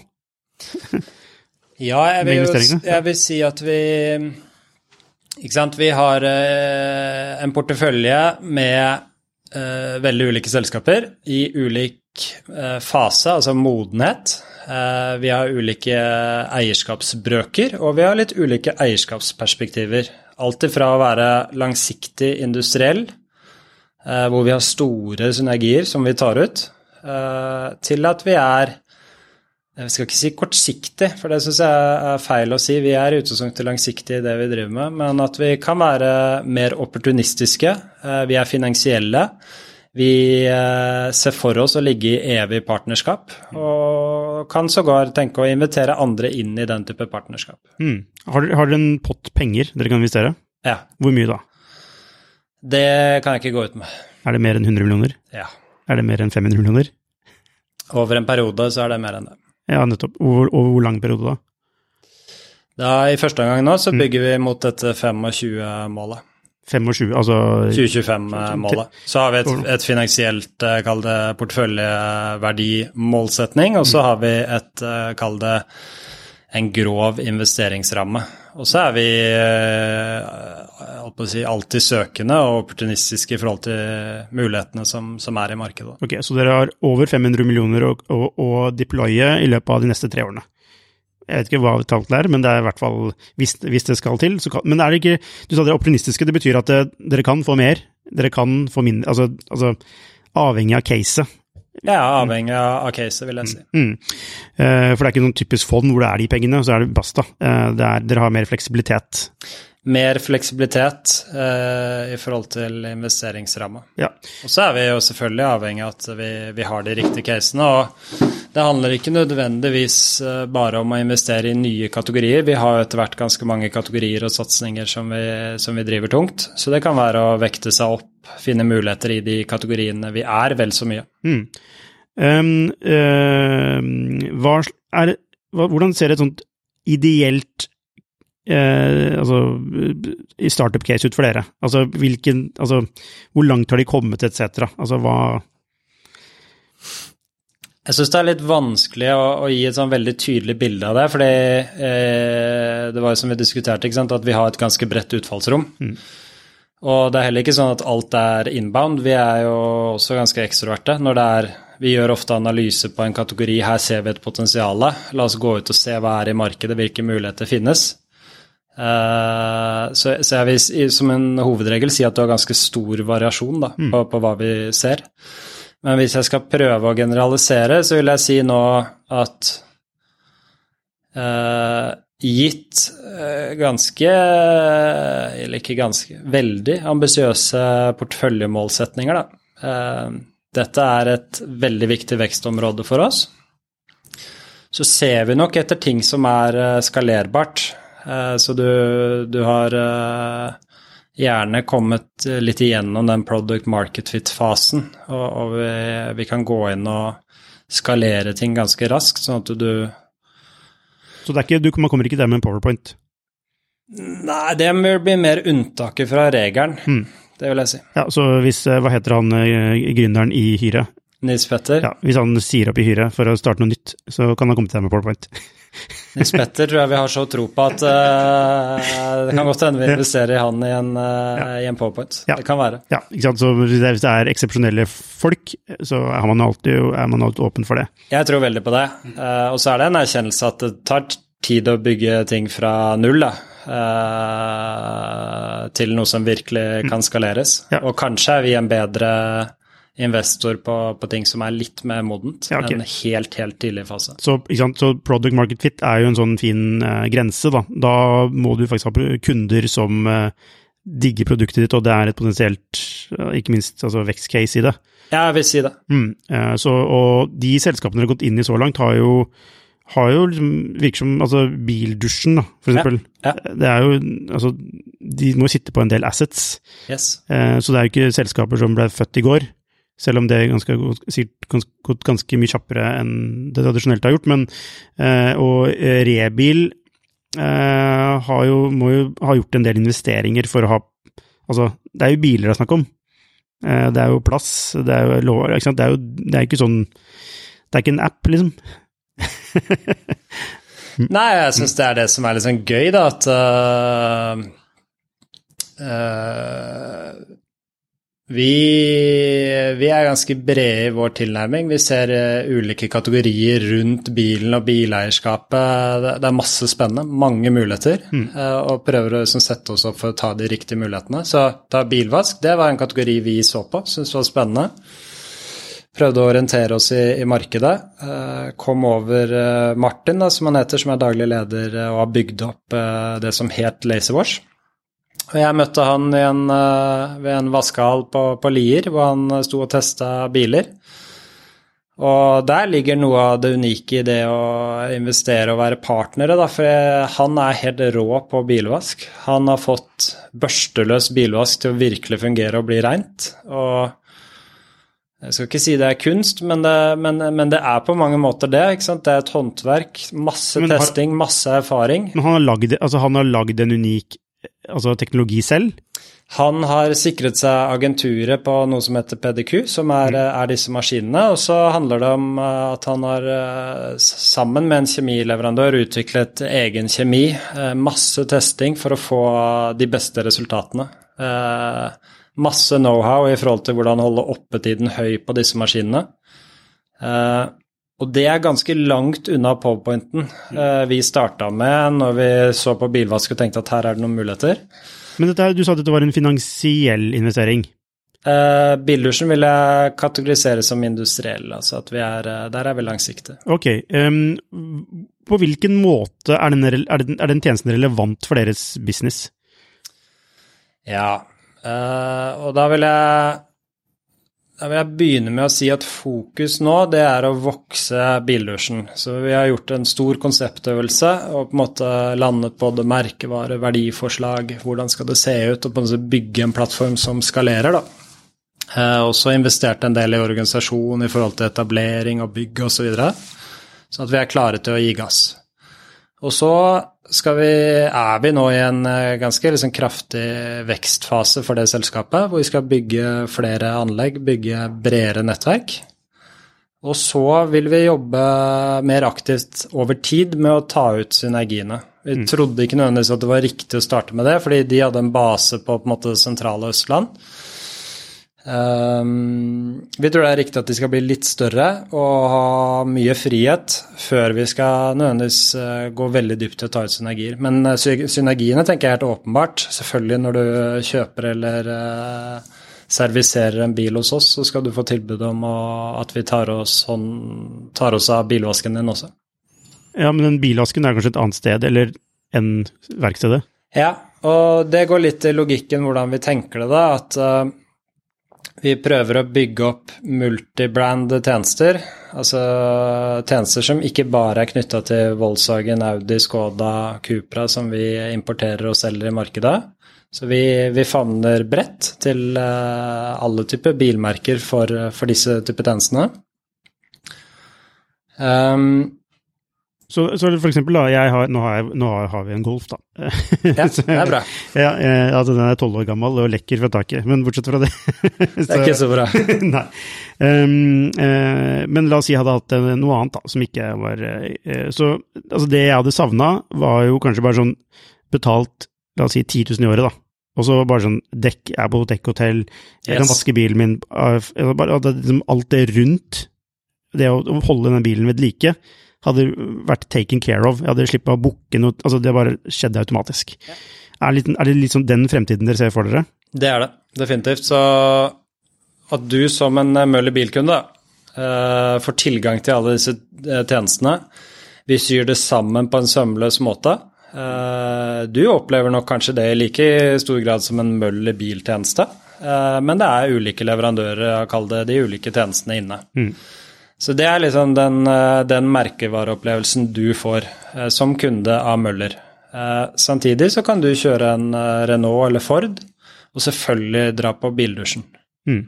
Ja, jeg vil, jeg vil si at vi... Ikke sant? Vi har eh, en portefølje med eh, veldig ulike selskaper i ulik eh, fase, altså modenhet. Eh, vi har ulike eierskapsbrøker, og vi har litt ulike eierskapsperspektiver. Alt ifra å være langsiktig industriell, eh, hvor vi har store synergier som vi tar ut, eh, til at vi er Jeg skal ikke si kortsiktig, for det synes jeg er feil å si. Vi er utgangspunktet langsiktig i det vi driver med, men at vi kan være mer opportunistiske. Vi er finansielle. Vi ser for oss å ligge i evig partnerskap, og kan sågar tenke å invitere andre inn i den type partnerskap. Mm. Har, har dere en pott penger dere kan investere? Ja. Hvor mye da? Det kan jeg ikke gå ut med. Er det mer enn hundre millioner? Ja. Er det mer enn fem hundre millioner? Over en periode så er det mer enn det. Ja, nettopp. Over, over hvor lang periode da? Da, I første gang nå så bygger mm. vi mot dette tjuefem-målet. tjuefem, altså... tjue tjuefem-målet. Så har vi et, et finansielt, kall det, porteføljeverdimålsetning, og så har vi et, kall det, en grov investeringsramme. Og så er vi jeg på å si, alltid søkende og opportunistiske i forhold til mulighetene som, som er i markedet. Ok, så dere har over fem hundre millioner å, å, å deploye i løpet av de neste tre årene. Jeg vet ikke hva talt det er, men det er i hvert fall, hvis, hvis det skal til, så kan, men er det ikke, du sa dere er opportunistiske, det betyr at det, dere kan få mer, dere kan få mindre, altså, altså avhengig av caset. Ja, avhengig av case, vil jeg si. Mm. Mm. Uh, for det er ikke noen typisk fond hvor det er de pengene, så er det basta. Uh, det er, dere har mer fleksibilitet. mer fleksibilitet eh, i forhold til investeringsramma. Ja. Og så er vi jo selvfølgelig avhengig av at vi, vi har de riktige casene, og det handler ikke nødvendigvis bare om å investere i nye kategorier. Vi har jo etter hvert ganske mange kategorier og satsninger som vi, som vi driver tungt, så det kan være å vekte seg opp, finne muligheter i de kategoriene vi er vel så mye. Mm. Um, uh, hva er, hva, hvordan ser et sånt ideelt Eh, altså, i startup case ut for dere? Altså, hvilken, altså, hvor langt har de kommet, et cetera? Altså, hva... Jeg synes det er litt vanskelig å, å gi et sånn veldig tydelig bilde av det, fordi eh, det var jo som vi diskuterte, ikke sant, at vi har et ganske bredt utfallsrom. Mm. Og det er heller ikke sånn at alt er inbound, vi er jo også ganske ekstroverte. Når det er, vi gjør ofte analyse på en kategori, her ser vi et potensiale, la oss gå ut og se hva er i markedet, hvilke muligheter finnes. Uh, så, så jeg vil som en hovedregel si at det er ganske stor variasjon da, mm. på, på hva vi ser. Men hvis jeg skal prøve å generalisere, så vil jeg si nå at uh, gitt uh, ganske, eller ikke ganske, veldig ambisiøse porteføljemålsetninger da. Uh, dette er et veldig viktig vekstområde for oss. Så ser vi nok etter ting som er uh, skalerbart. Så du, du har gjerne kommet litt igjennom den product market fit-fasen, og, og vi, vi kan gå inn og skalere ting ganske raskt, sånn at du... Så det er ikke, du, man kommer ikke der med en PowerPoint? Nei, det blir mer unntaket fra regelen, mm. det vil jeg si. Ja, så hvis, hva heter han, gründeren i Hyre? Nils Petter. Ja, hvis han sier opp i Hyre for å starte noe nytt, så kan han komme til deg med PowerPoint. Nils Petter tror jeg vi har så tro på at uh, det kan godt hende vi investerer i han i en, uh, ja. i en PowerPoint. Ja. Det kan være. Ja, ikke sant? Så hvis det er eksepsjonelle folk, så er man alltid, er man alltid åpen for det. Jeg tror veldig på det. Uh, og så er det en erkjennelse at det tar tid å bygge ting fra null da, uh, til noe som virkelig kan skaleres. Ja. Og kanskje er vi en bedre investor på, på ting som er litt mer modent, ja, okay. En helt, helt tidlig fase. Så, ikke sant? Så product market fit er jo en sånn fin uh, grense da. Da må du faktisk ha kunder som uh, digger produktet ditt, og det er et potensielt, uh, ikke minst, altså vekstcase i det. Ja, jeg vil si det. Mm, uh, så, og de selskapene dere har gått inn i så langt har jo, har jo liksom, virker som, altså bildusjen da, for eksempel. Ja, ja. Det er jo, altså, de må sitte på en del assets. Yes. Uh, så det er jo ikke selskaper som ble født i går, selv om det er ganske, sikkert gått ganske mye kjappere enn det tradisjonelt har gjort, men eh, og Rebil eh, har jo, må jo ha gjort en del investeringer for å ha, altså, det er jo biler det er snakk om, eh, det er jo plass, det er jo lov, ikke sant, det er jo, det er ikke sånn, det er ikke en app, liksom. Nei, jeg synes det er det som er litt sånn gøy, da, at uh, uh, Vi, vi er ganske brede i vår tilnærming. Vi ser uh, ulike kategorier rundt bilen og bileierskapet. Det, det er masse spennende, mange muligheter, mm. uh, og prøver å liksom, sette oss opp for å ta de riktige mulighetene. Så ta bilvask, det var en kategori vi så på, synes det var spennende. Prøvde å orientere oss i, i markedet. Uh, kom over uh, Martin, da, som han heter, som er daglig leder uh, og har bygd opp uh, det som het Laserwash. Og jeg møtte han i en, uh, ved en vaskehall på, på Lier, hvor han sto og testet biler. Og der ligger noe av det unike i det å investere og være partnere, da, for han er helt rå på bilvask. Han har fått børsteløs bilvask til å virkelig fungere og bli rent. Og jeg skal ikke si det er kunst, men det, men, men det er på mange måter det, ikke sant? Det er et håndverk, masse men testing, har, masse erfaring. Men han har laget, altså han har laget en unik altså teknologi selv? Han har sikret seg agenturet på noe som heter P D Q, som er, mm. er disse maskinene, og så handler det om at han har sammen med en kjemileverandør utviklet egen kjemi, masse testing for å få de beste resultatene. Masse know-how i forhold til hvordan holde oppetiden høy på disse maskinene. Og det er ganske langt unna PowerPointen vi startet med når vi så på bilvask og tenkte at her er det noen muligheter. Men dette, du sa at det var en finansiell investering. Uh, Bildusjen vil jeg kategorisere som industriell, altså at vi er, der er vi langsiktige. Ok, um, på hvilken måte er den, er, den, er den tjenesten relevant for deres business? Ja, uh, og da vil jeg Da vil jeg begynne med å si at fokus nå, det er å vokse bildusjen. Så vi har gjort en stor konseptøvelse og på en måte landet både merkevare, verdiforslag, hvordan skal det se ut, og på en måte bygge en plattform som skalerer da. Eh, også investert en del i organisasjon i forhold til etablering og bygg og så videre, sånn at vi er klare til å gi gass. Og så skal vi, er vi nå i en ganske liksom kraftig vekstfase for det selskapet, hvor vi skal bygge flere anlegg, bygge bredere nettverk. Og så vil vi jobbe mer aktivt over tid med å ta ut synergiene. Vi mm. trodde ikke nødvendigvis at det var riktig å starte med det, fordi de hadde en base på, på en måte sentrale Østland. Um, vi tror det er riktig at de skal bli litt større og ha mye frihet før vi skal nødvendigvis uh, gå veldig dypt til å ta ut synergier. Men uh, synergiene tenker jeg er helt åpenbart. Selvfølgelig når du kjøper eller uh, serviserer en bil hos oss, så skal du få tilbud om å, at vi tar oss, hånd, tar oss av bilvasken din også. Ja, men den bilvasken er kanskje et annet sted eller enn verkstedet? Ja, og det går litt i logikken hvordan vi tenker det da, at uh, vi prøver å bygge opp multibrand tjenester, altså tjenester som ikke bare er knyttet til Volkswagen, Audi, Skoda, Cupra som vi importerer og selger i markedet. Så vi, vi favner bredt til uh, alle typer bilmerker for, for disse typer tjenestene. Um, Så, så for eksempel da, jeg har, nå, har jeg, nå har vi en Golf da. Ja, det er bra. Ja, altså den er tolv år gammel og lekker fra taket, men bortsett fra det. Det er ikke så bra. Nei. Um, uh, men la oss si jeg hadde hatt noe annet da, som ikke var... Uh, så altså det jeg hadde savnet var jo kanskje bare sånn betalt, la oss si ti tusen i året da. Og så bare sånn dekk, jeg er på dekkhotell, jeg yes. kan vaske bilen min, uh, bare, liksom, alt det rundt, det å, å holde den bilen ved like, hadde vært taken care of. Jeg hadde slippet å booke noe, altså det bare skjedde automatisk. Ja. Er, litt, er det litt sånn den fremtiden dere ser for dere? Det er det, definitivt. Så at du som en Møller bilkunde uh, får tilgang til alle disse tjenestene, vi syr det sammen på en sømløs måte. Uh, du opplever nok kanskje det i like stor grad som en Møller biltjeneste, uh, men det er ulike leverandører, jeg kaller det de ulike tjenestene inne. Mm. Så det er liksom den, den merkevareopplevelsen du får eh, som kunde av Møller. Eh, samtidig så kan du kjøre en eh, Renault eller Ford, og selvfølgelig dra på bildusjen. Mm.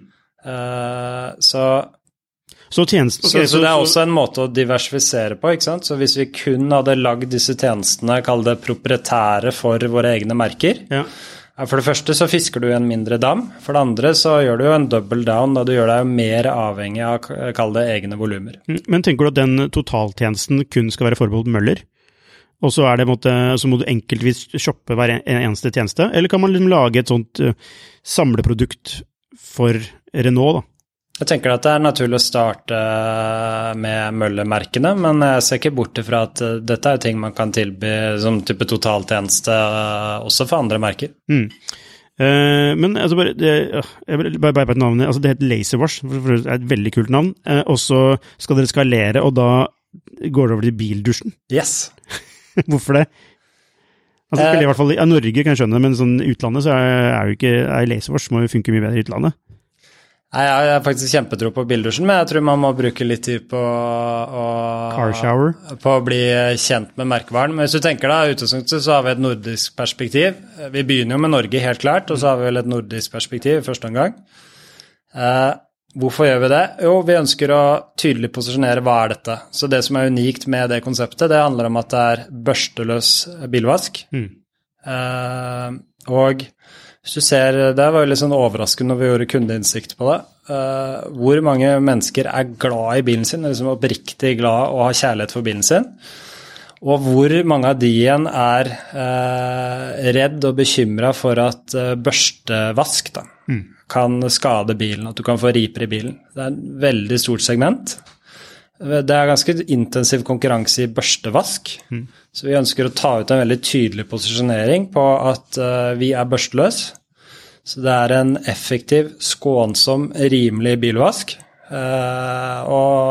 Eh, så, så, tjenest, okay, så, så det er også en måte å diversifisere på, ikke sant? Så hvis vi kun hadde lagd disse tjenestene, kall det proprietære for våre egne merker, ja. For det første så fisker du en mindre dam, for det andre så gjør du jo en double down, da du gjør deg mer avhengig av, kall det, egne volumer. Men tenker du at den totaltjenesten kun skal være forbeholdt Møller? Og så, er det, måtte, så må du enkeltvis shoppe hver eneste tjeneste? Eller kan man liksom lage et sånt uh, samleprodukt for Renault da? Jeg tenker at det er naturlig å starte med Møller-merkene, men jeg ser ikke bort ifra at dette er ting man kan tilby som type totaltjeneste også for andre merker. Mm. Uh, men altså bare, det, jeg vil bare bare på et navn, altså det heter Laserwash, for det er et veldig kult navn, uh, og så skal dere skalere, og da går det over til bildusjen. Yes. Hvorfor det? Altså, uh, i hvert fall i Norge kan jeg skjønne, men sånn utlandet så er, er jo ikke, er Laserwash må jo funke mye bedre i utlandet. Nei, jeg er faktisk kjempetro på bildusjen, men jeg tror man må bruke litt tid på å, Car shower. På å bli kjent med merkevaren. Men hvis du tenker da, utgangspunktet så har vi et nordisk perspektiv. Vi begynner jo med Norge helt klart, og så har vi vel et nordisk perspektiv i første omgang. Eh, hvorfor gjør vi det? Jo, vi ønsker å tydelig posisjonere hva er dette. Så det som er unikt med det konseptet, det handler om at det er børsteløs bilvask. Mm. Eh, og hvis du ser, det var jo litt sånn overraskende når vi gjorde kundeinnsikt på det, uh, hvor mange mennesker er glad i bilen sin, er liksom oppriktig glad og har kjærlighet for bilen sin, og hvor mange av de igjen er uh, redd og bekymret for at uh, børstevask da, mm. kan skade bilen, at du kan få riper i bilen. Det er en veldig stort segment. Det er ganske intensiv konkurranse i børstevask, mm. så vi ønsker å ta ut en veldig tydelig posisjonering på at uh, vi er børsteløs. Så det er en effektiv, skånsom, rimelig bilvask. Uh,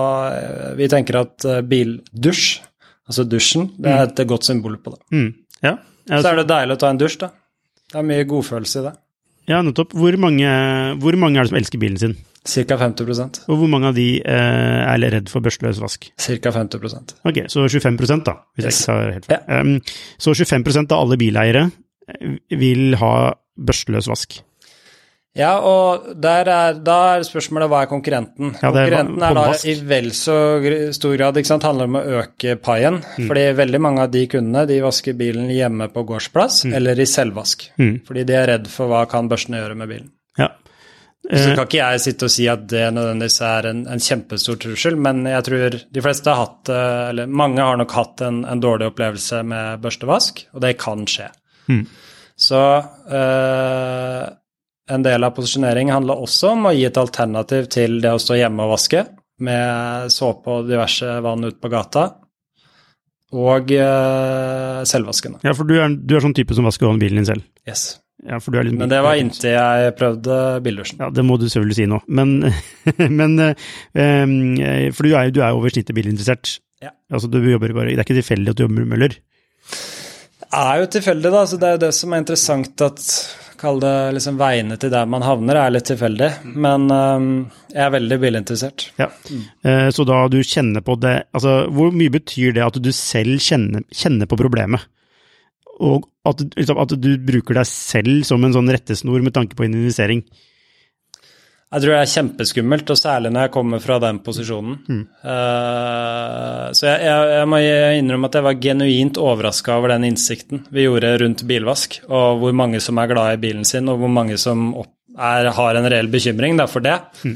og vi tenker at uh, bildusj, altså dusjen, det er et mm. godt symbol på det. Mm. Ja. Så er det deilig å ta en dusj da. Det er mye godfølelse i det. Ja, nettopp. Hvor mange, hvor mange er det som elsker bilen sin? Cirka femti prosent. Og hvor mange av de eh, er redd for børsteløs vask? Cirka femti prosent. Ok, så tjuefem prosent da, hvis Yes. jeg ikke tar helt feil. Ja. Um, så tjuefem prosent av alle bileiere vil ha børsteløs vask. Ja, og der er, da er spørsmålet hva er konkurrenten? Ja, det er konkurrenten er da håndvask. i vel så gr- stor grad, ikke sant, handler om å øke paien, Mm. fordi veldig mange av de kundene, de vasker bilen hjemme på gårdsplass, Mm. eller i selvvask, Mm. fordi de er redd for hva kan børstene gjøre med bilen. Ja. Så Eh, kan ikke jeg sitte og si at det nødvendigvis er en, en kjempestor trussel, men jeg tror de fleste har hatt, eh, eller mange har nok hatt en, en dårlig opplevelse med børstevask, og det kan skje. Mm. Så eh, en del av posisjonering handler også om å gi et alternativ til det å stå hjemme og vaske, med såpe og diverse vann ut på gata, og eh, selvvaskende. ja, for du er, du er sånn type som vasker vann bilen din selv. Yes. Ja, for du er litt Men det var inntil jeg prøvde bildusjen. Ja, det må du selvfølgelig si nå. Men, men eh, for du er jo du er over snittet bilinteressert. Ja. Altså, du jobber bare, det er ikke tilfeldig at du jobber med Møller. Det er jo tilfeldig, da. Så det er jo det som er interessant, at kall det liksom veiene til der man havner, er litt tilfeldig. Men um, jeg er veldig bilinteressert. Ja. Eh, så da du kjenner på det, altså hvor mye betyr det at du selv kjenner, kjenner på problemet? Og at, liksom, at du bruker deg selv som en sånn rettesnor med tanke på en investering? Jeg tror det er kjempeskummelt, og særlig når jeg kommer fra den posisjonen. Mm. Uh, så jeg, jeg, jeg må innrømme at jeg var genuint overrasket over den innsikten vi gjorde rundt bilvask, og hvor mange som er glad i bilen sin, og hvor mange som opp, er, har en reell bekymring da, for det. Mm.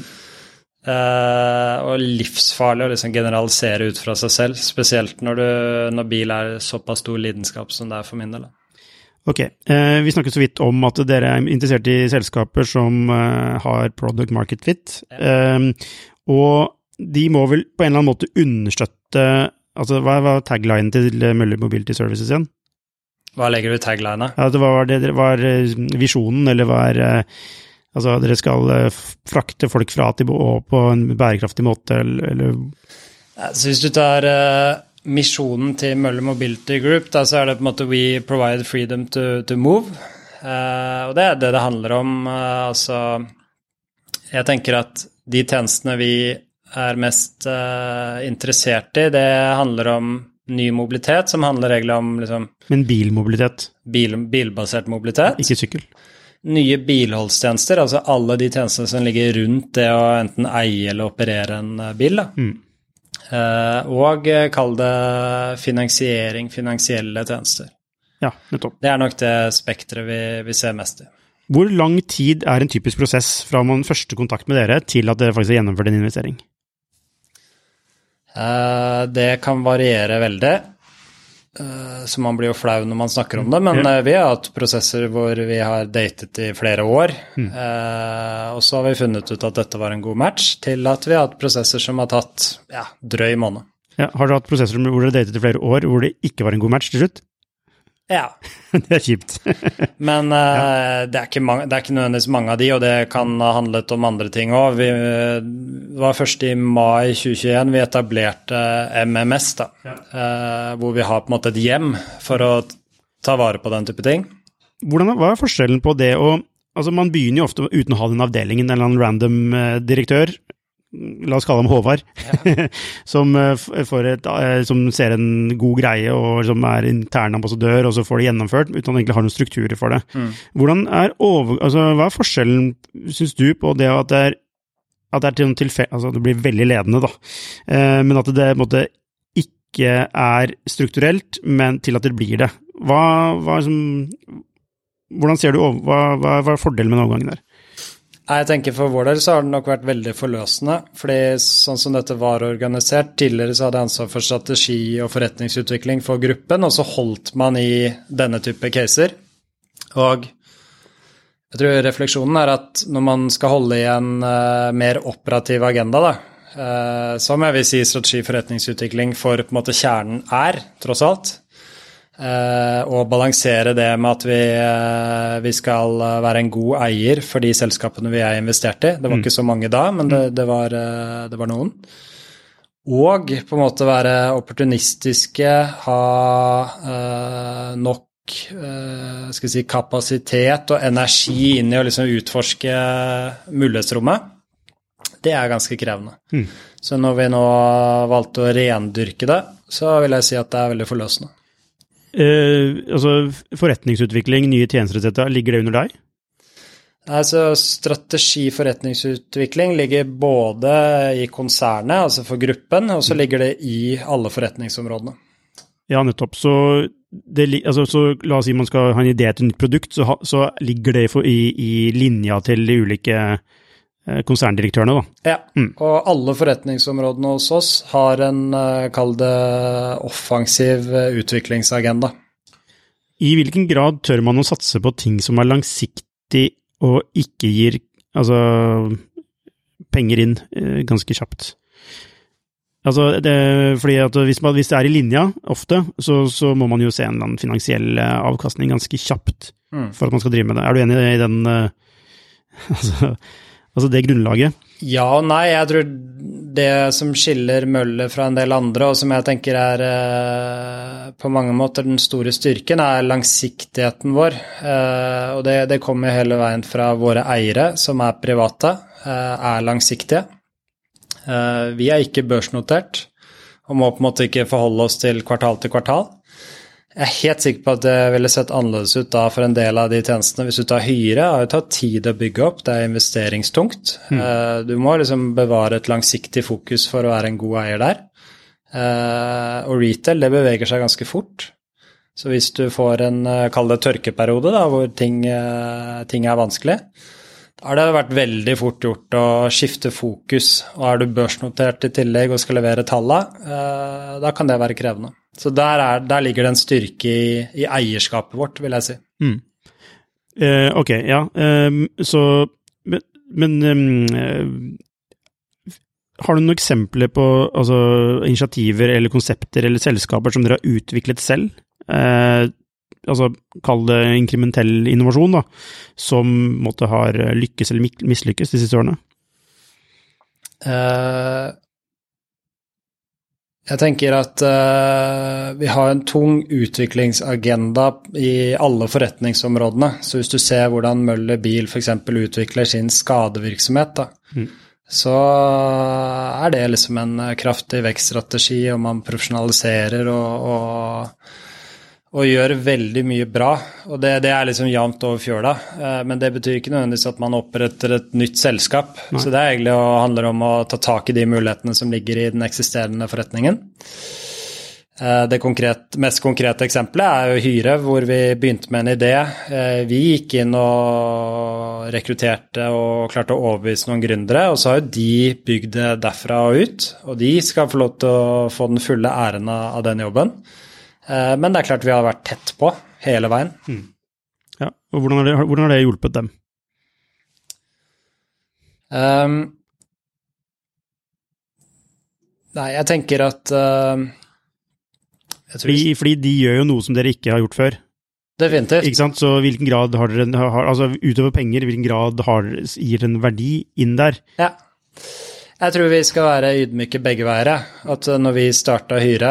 Uh, og livsfarlig å liksom generalisere ut fra seg selv, spesielt når, du, når bil er såpass stor lidenskap som det er for min del. Ok, eh, vi snakket så vidt om at dere er interessert i selskaper som eh, har product market fit, ja. eh, og de må vel på en eller annen måte understøtte, altså hva var taglinen til Møller Mobility Services igjen? Hva legger du i taglinen? Ja, det var, det var visjonen, eller var, altså dere skal frakte folk fra til å på en bærekraftig måte, eller? eller? Ja, så hvis du tar... Uh misjonen til Møller Mobility Group, da så er det på en måte we provide freedom to, to move, uh, og det er det det handler om. Uh, altså, jeg tenker at de tjenestene vi er mest uh, interessert i, det handler om ny mobilitet, som handler egentlig om liksom, Men bilmobilitet? Bil, bilbasert mobilitet. Ikke sykkel? Nye bilholdstjenester, altså alle de tjenestene som ligger rundt det å enten eie eller operere en bil, da. Mm. Uh, og kall det finansiering, finansielle tjenester. Ja, nettopp. Det er nok det spektret vi, vi ser mest i. Hvor lang tid er en typisk prosess fra man første kontakt med dere til at dere faktisk har gjennomført en investering? Uh, det kan variere veldig, uh, så man blir jo flau når man snakker om det, men uh, vi har hatt prosesser hvor vi har datet i flere år, mm. uh, og så har vi funnet ut at dette var en god match, til at vi har hatt prosesser som har tatt ja, drøy måned. Ja, har dere hatt prosesser hvor dere datet i flere år, hvor det ikke var en god match til slutt? Ja. Det er kjipt. Men uh, ja. det, er ikke mange, det er ikke nødvendigvis mange av de, og det kan ha handlet om andre ting også. Vi, det var først i mai tjue tjueen vi etablerte M M S, da, ja. uh, hvor vi har på en måte et hjem for å ta vare på den type ting. Hvordan, hva er forskjellen på det å, altså man begynner jo ofte uten å ha den avdelingen, en eller annen random uh, direktør, la oss kalle ham Håvard, ja. som, får et, som ser en god greie og som er intern ambassadør, og så får det gjennomført, uten at egentlig har noen strukturer for det. Mm. Hvordan er over, altså, hva er forskjellen, synes du, på det at det er, at det er til tilfelle, altså det blir veldig ledende da, eh, men at det måtte, ikke er strukturelt, men til at det blir det. Hva, hva som, hvordan ser du, hva, hva, hva er fordelen med den overgangen der? Jeg tenker for vår del så har det nok vært veldig forløsende, fordi sånn som dette var organisert, tidligere så hadde jeg ansvar for strategi og forretningsutvikling for gruppen, og så holdt man i denne type caser. Og jeg tror refleksjonen er at når man skal holde i en uh, mer operativ agenda, da, uh, som jeg vil si strategi og forretningsutvikling for på en måte kjernen er, tross alt, Uh, og balansere det med at vi, uh, vi skal være en god eier for de selskapene vi er investert i. Det var mm. ikke så mange da, men det, det, var, uh, det var noen. Og på en måte være opportunistiske, ha uh, nok uh, skal jeg si, kapasitet og energi inn i å liksom utforske mulighetsrommet, det er ganske krevende. Mm. Så når vi nå har valgt å rendyrke det, så vil jeg si at det er veldig forløsende. Eh, altså forretningsutvikling, nye tjenester, et cetera, ligger det under deg? Altså strategi forretningsutvikling ligger både i konsernet, altså for gruppen, og så ligger det i alle forretningsområdene. Ja, nettopp. Så, det, altså, så la oss si man skal ha en idé til et nytt produkt, så, så ligger det for, i, i linja til de ulike konserndirektørene da. Ja, mm. og alle forretningsområdene hos oss har en, kall det, offensiv utviklingsagenda. I hvilken grad tør man å satse på ting som er langsiktig og ikke gir altså, penger inn ganske kjapt? Altså, det, fordi at hvis, man, hvis det er i linja ofte, så, så må man jo se en eller annen finansiell avkastning ganske kjapt mm. for at man skal drive med det. Er du enig i den altså Altså det grunnlaget? Ja og nei, jeg tror det som skiller Møller fra en del andre, og som jeg tenker er eh, på mange måter den store styrken, er langsiktigheten vår. Eh, og det, det kommer hele veien fra våre eiere, som er private, eh, er langsiktige. Eh, vi er ikke børsnotert, og må på en måte ikke forholde oss til kvartal til kvartal. Jeg er helt sikker på at det ville sett annerledes ut da for en del av de tjenestene. Hvis du tar hyre, har jo tatt tid å bygge opp, det er investeringstungt. Mm. Du må liksom bevare et langsiktig fokus for å være en god eier der. Og retail, det beveger seg ganske fort. Så hvis du får en, kall det tørkeperiode da, hvor ting, ting er vanskelig, da har det vært veldig fort gjort å skifte fokus. Og er du børsnotert i tillegg og skal levere tallene, da kan det være krevende. Så der, er, der ligger det en styrke i, i eierskapet vårt, vil jeg si. Mm. Eh, ok, ja. Um, så, men, men um, har du noen eksempler på altså, initiativer eller konsepter eller selskaper som dere har utviklet selv? Eh, altså, kall det inkrementell innovasjon, da, som måtte har lykkes eller mislykkes de siste årene? Eh... Jeg tenker at uh, vi har en tung utviklingsagenda i alle forretningsområdene. Så hvis du ser hvordan Møller Bil for eksempel utvikler sin skadevirksomhet, da, mm. så er det liksom en kraftig vekststrategi, og man profesjonaliserer og, og, og gjør veldig mye bra. Og det, det er liksom jevnt over fjøla, uh, men det betyr ikke nødvendigvis at man oppretter et nytt selskap. Nei. Så det er egentlig å, handler om å ta tak i de mulighetene som ligger i den eksisterende forretningen. Uh, det konkret, mest konkrete eksempelet er jo Hyre, hvor vi begynte med en idé. Uh, vi gikk inn og rekrutterte og klarte å overbevise noen gründere, og så har jo de bygd det derfra og ut, og de skal få lov til å få den fulle æren av den jobben. Men det er klart vi har vært tett på hele veien. Mm. Ja, og hvordan har det, hvordan har det hjulpet dem? Um, nei, jeg tenker at uh, jeg tror fordi, vi... fordi de gjør jo noe som dere ikke har gjort før. Definitivt. Ikke sant? Så hvilken grad har dere, har, altså utover penger, hvilken grad har, gir en verdi inn der? Ja. Jeg tror vi skal være ydmyke begge veier. At når vi startet Hyre,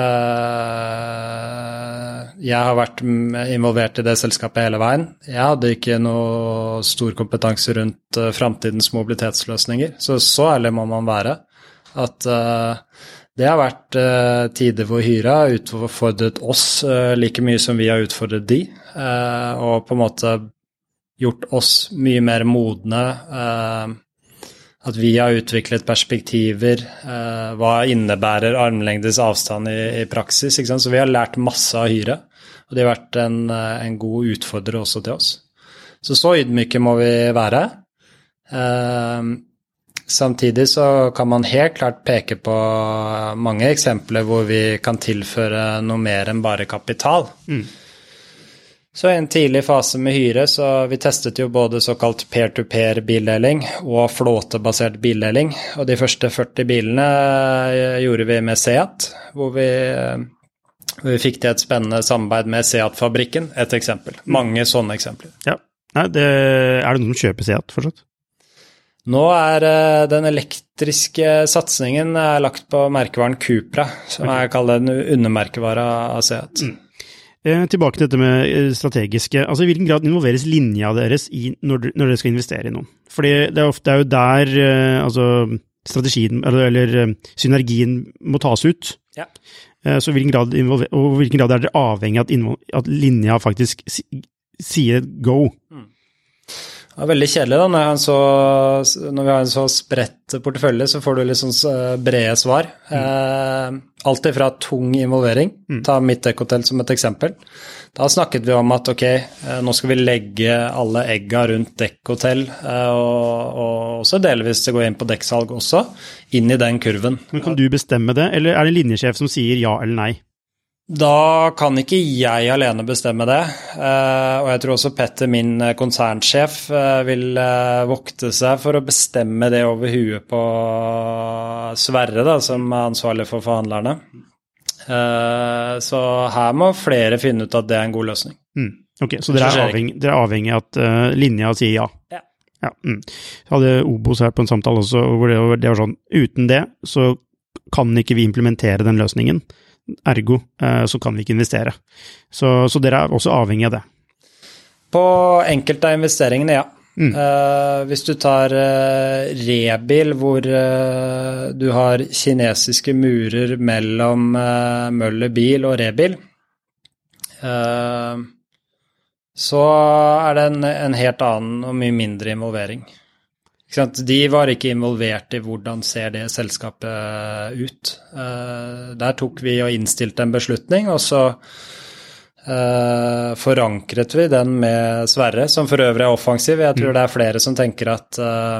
øh, jeg har vært involvert i det selskapet hele veien. Jeg hadde ikke noe stor kompetanse rundt uh, fremtidens mobilitetsløsninger, så så ærlig må man være. At uh, det har vært uh, tider hvor Hyre har utfordret oss uh, like mye som vi har utfordret de, uh, og på en måte gjort oss mye mer modne, uh, at vi har utviklet perspektiver, eh, hva innebærer armlengdes avstand i, i praksis, ikke sant? Så vi har lært masse av Hyre, og det har vært en, en god utfordrer også til oss. Så så ydmyke må vi være. Eh, samtidig så kan man helt klart peke på mange eksempler hvor vi kan tilføre noe mer enn bare kapital. Mm. Så i en tidlig fase med Hyre, så vi testet jo både såkalt peer-to-peer bildeling og flåtebasert bildeling, og de første førti bilene gjorde vi med Seat, hvor vi, hvor vi fikk til et spennende samarbeid med Seat-fabrikken, et eksempel. Mange sånne eksempler. Ja, Nei, det, er det noen som kjøper Seat fortsatt? Nå er uh, den elektriske satsingen er lagt på merkevaren Cupra, som okay. er kalt en undermerkevare av Seat. Mm. Eh, tilbake til dette med strategiske, altså i hvilken grad involveres linja deres i når, når dere skal investere i noen? Fordi det er ofte det er jo der eh, altså strategien, eller, eller synergien må tas ut. Ja. Eh, så i hvilken grad, involver, og i hvilken grad er dere avhengig av at, innvol, at linja faktisk si, sier go? Mm. Det er veldig kjedelig da, når, så, når vi har en så spredt portefølje, så får du litt sånn brede svar. Mm. Eh, alt ifra tung involvering, mm. ta mitt dekkhotell som et eksempel. Da snakket vi om at ok, eh, nå skal vi legge alle egga rundt dekkhotell, eh, og, og også delvis det går inn på dekksalg også, inn i den kurven. Men kan du bestemme det, eller er det linjesjef som sier ja eller nei? Da kan ikke jeg alene bestemme det, og jeg tror også Petter, min konsernsjef, vil vokte seg for å bestemme det over huet på Sverre, da, som er ansvarlig for forhandlerne. Så her må flere finne ut at det er en god løsning. Mm. Ok, så dere er avhengig, dere er avhengig av at uh, linja sier ja? Ja. Ja, mm. Jeg hadde Obos her på en samtale også, hvor det, det var sånn, uten det så kan ikke vi implementere den løsningen. Ergo, så kan vi ikke investere. Så, så dere er også avhengig av det? På enkelte av investeringene, ja. Mm. Uh, hvis du tar uh, Rebil, hvor uh, du har kinesiske murer mellom uh, Møller Bil og Rebil, uh, så er det en, en helt annen og mye mindre involvering. De var ikke involvert i hvordan ser det selskapet ut. Der tok vi og innstilte en beslutning, og så forankret vi den med Sverre, som for øvrig er offensiv. Jeg tror det er flere som tenker at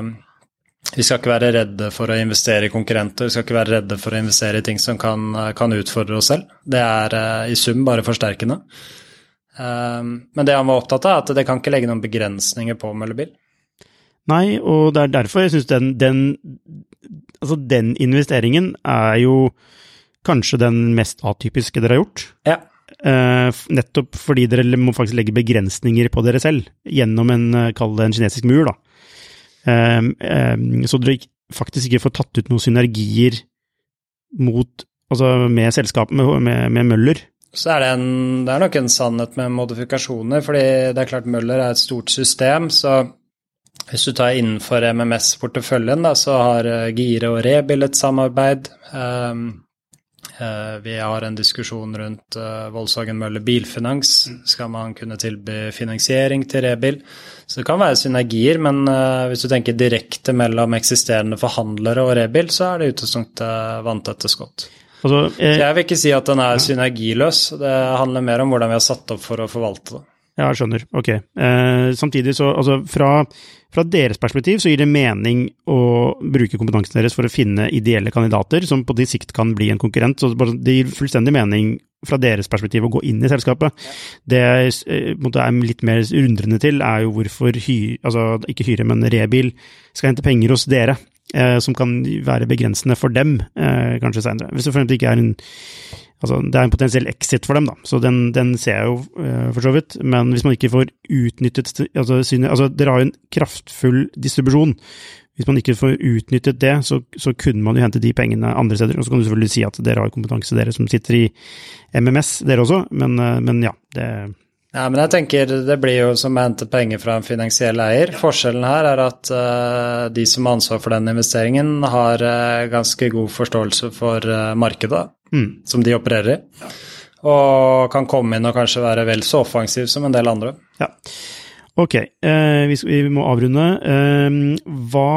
vi skal ikke være redde for å investere i konkurrenter, vi skal ikke være redde for å investere i ting som kan, kan utfordre oss selv. Det er i sum bare forsterkende. Men det han var opptatt av er at det kan ikke legge noen begrensninger på Møller Bil. Nei, og det er derfor jeg synes den, den, altså den investeringen er jo kanskje den mest atypiske dere har gjort. Ja. Uh, nettopp fordi dere må faktisk legge begrensninger på dere selv, gjennom en, kall det en kinesisk mur da. Uh, uh, så dere faktisk ikke får tatt ut noen synergier mot, altså med selskapet, med, med, med Møller. Så er det, en, det er nok en sannhet med modifikasjoner, fordi det er klart Møller er et stort system, så hvis du tar innenfor M M S-porteføljen, da, så har Gire og Rebil et samarbeid. Um, uh, vi har en diskusjon rundt uh, Volkswagen Møller Bilfinans. Skal man kunne tilby finansiering til Rebil? Så det kan være synergier, men uh, hvis du tenker direkte mellom eksisterende forhandlere og Rebil, så er det utgangspunktet vanntette skott. Altså, eh, så jeg vil ikke si at den er synergiløs. Det handler mer om hvordan vi har satt opp for å forvalte det. Ja, jeg skjønner. Ok. Eh, samtidig så, altså fra, fra deres perspektiv så gir det mening å bruke kompetansen deres for å finne ideelle kandidater som på de sikt kan bli en konkurrent. Så det gir fullstendig mening fra deres perspektiv å gå inn i selskapet. Det jeg eh, er litt mer undrende til er jo hvorfor hyre, altså ikke hyre, men Rebil skal hente penger hos dere, eh, som kan være begrensende for dem, eh, kanskje senere. Hvis det for eksempel ikke er en Altså, det er en potensiell exit for dem da, så den, den ser jeg jo uh, for så vidt, men hvis man ikke får utnyttet, altså, syne, altså dere har jo en kraftfull distribusjon, hvis man ikke får utnyttet det, så, så kunne man jo hente de pengene andre steder, og så kan du selvfølgelig si at dere har kompetanse, dere som sitter i M M S, dere også, men, uh, men ja, det... Ja, men jeg tenker det blir jo som å hente penger fra en finansiell eier. Forskjellen her er at uh, de som har ansvar for den investeringen har uh, ganske god forståelse for uh, markedet mm. som de opererer i, og kan komme inn og kanskje være vel så offensiv som en del andre. Ja, ok. Uh, vi, vi må avrunde. Uh, hva,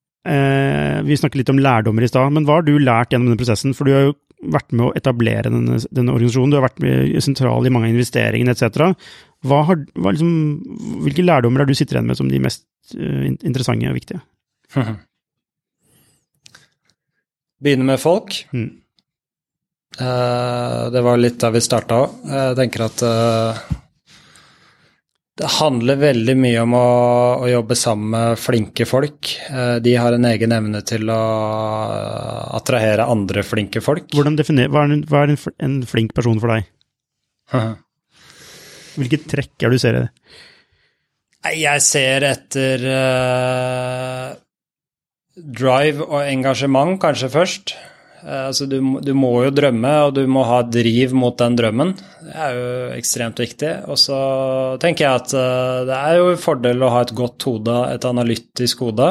uh, vi snakket litt om lærdommer i sted, men hva har du lært gjennom denne prosessen? For du har jo vært med å etablere denne, denne organisasjonen, du har vært med sentral i mange investeringer, et cetera. Hva har, hva liksom, hvilke lærdommer har du sitter igjen med som de mest uh, interessante og viktige? Begynne med folk. Mm. Uh, det var litt da vi startet også. Jeg tenker at uh, det handler veldig mye om å, å jobbe sammen med flinke folk. Uh, de har en egen evne til å attrahere andre flinke folk. Hvordan definerer, hva er, en, hva er en, en flink person for deg? Uh-huh. Hvilke trekk er du ser i det? Jeg ser etter uh, drive og engasjement kanskje først. Altså, du, du må jo drømme, og du må ha driv mot den drømmen. Det er jo ekstremt viktig. Og så tenker jeg at det er jo en fordel å ha et godt hode, et analytisk hode.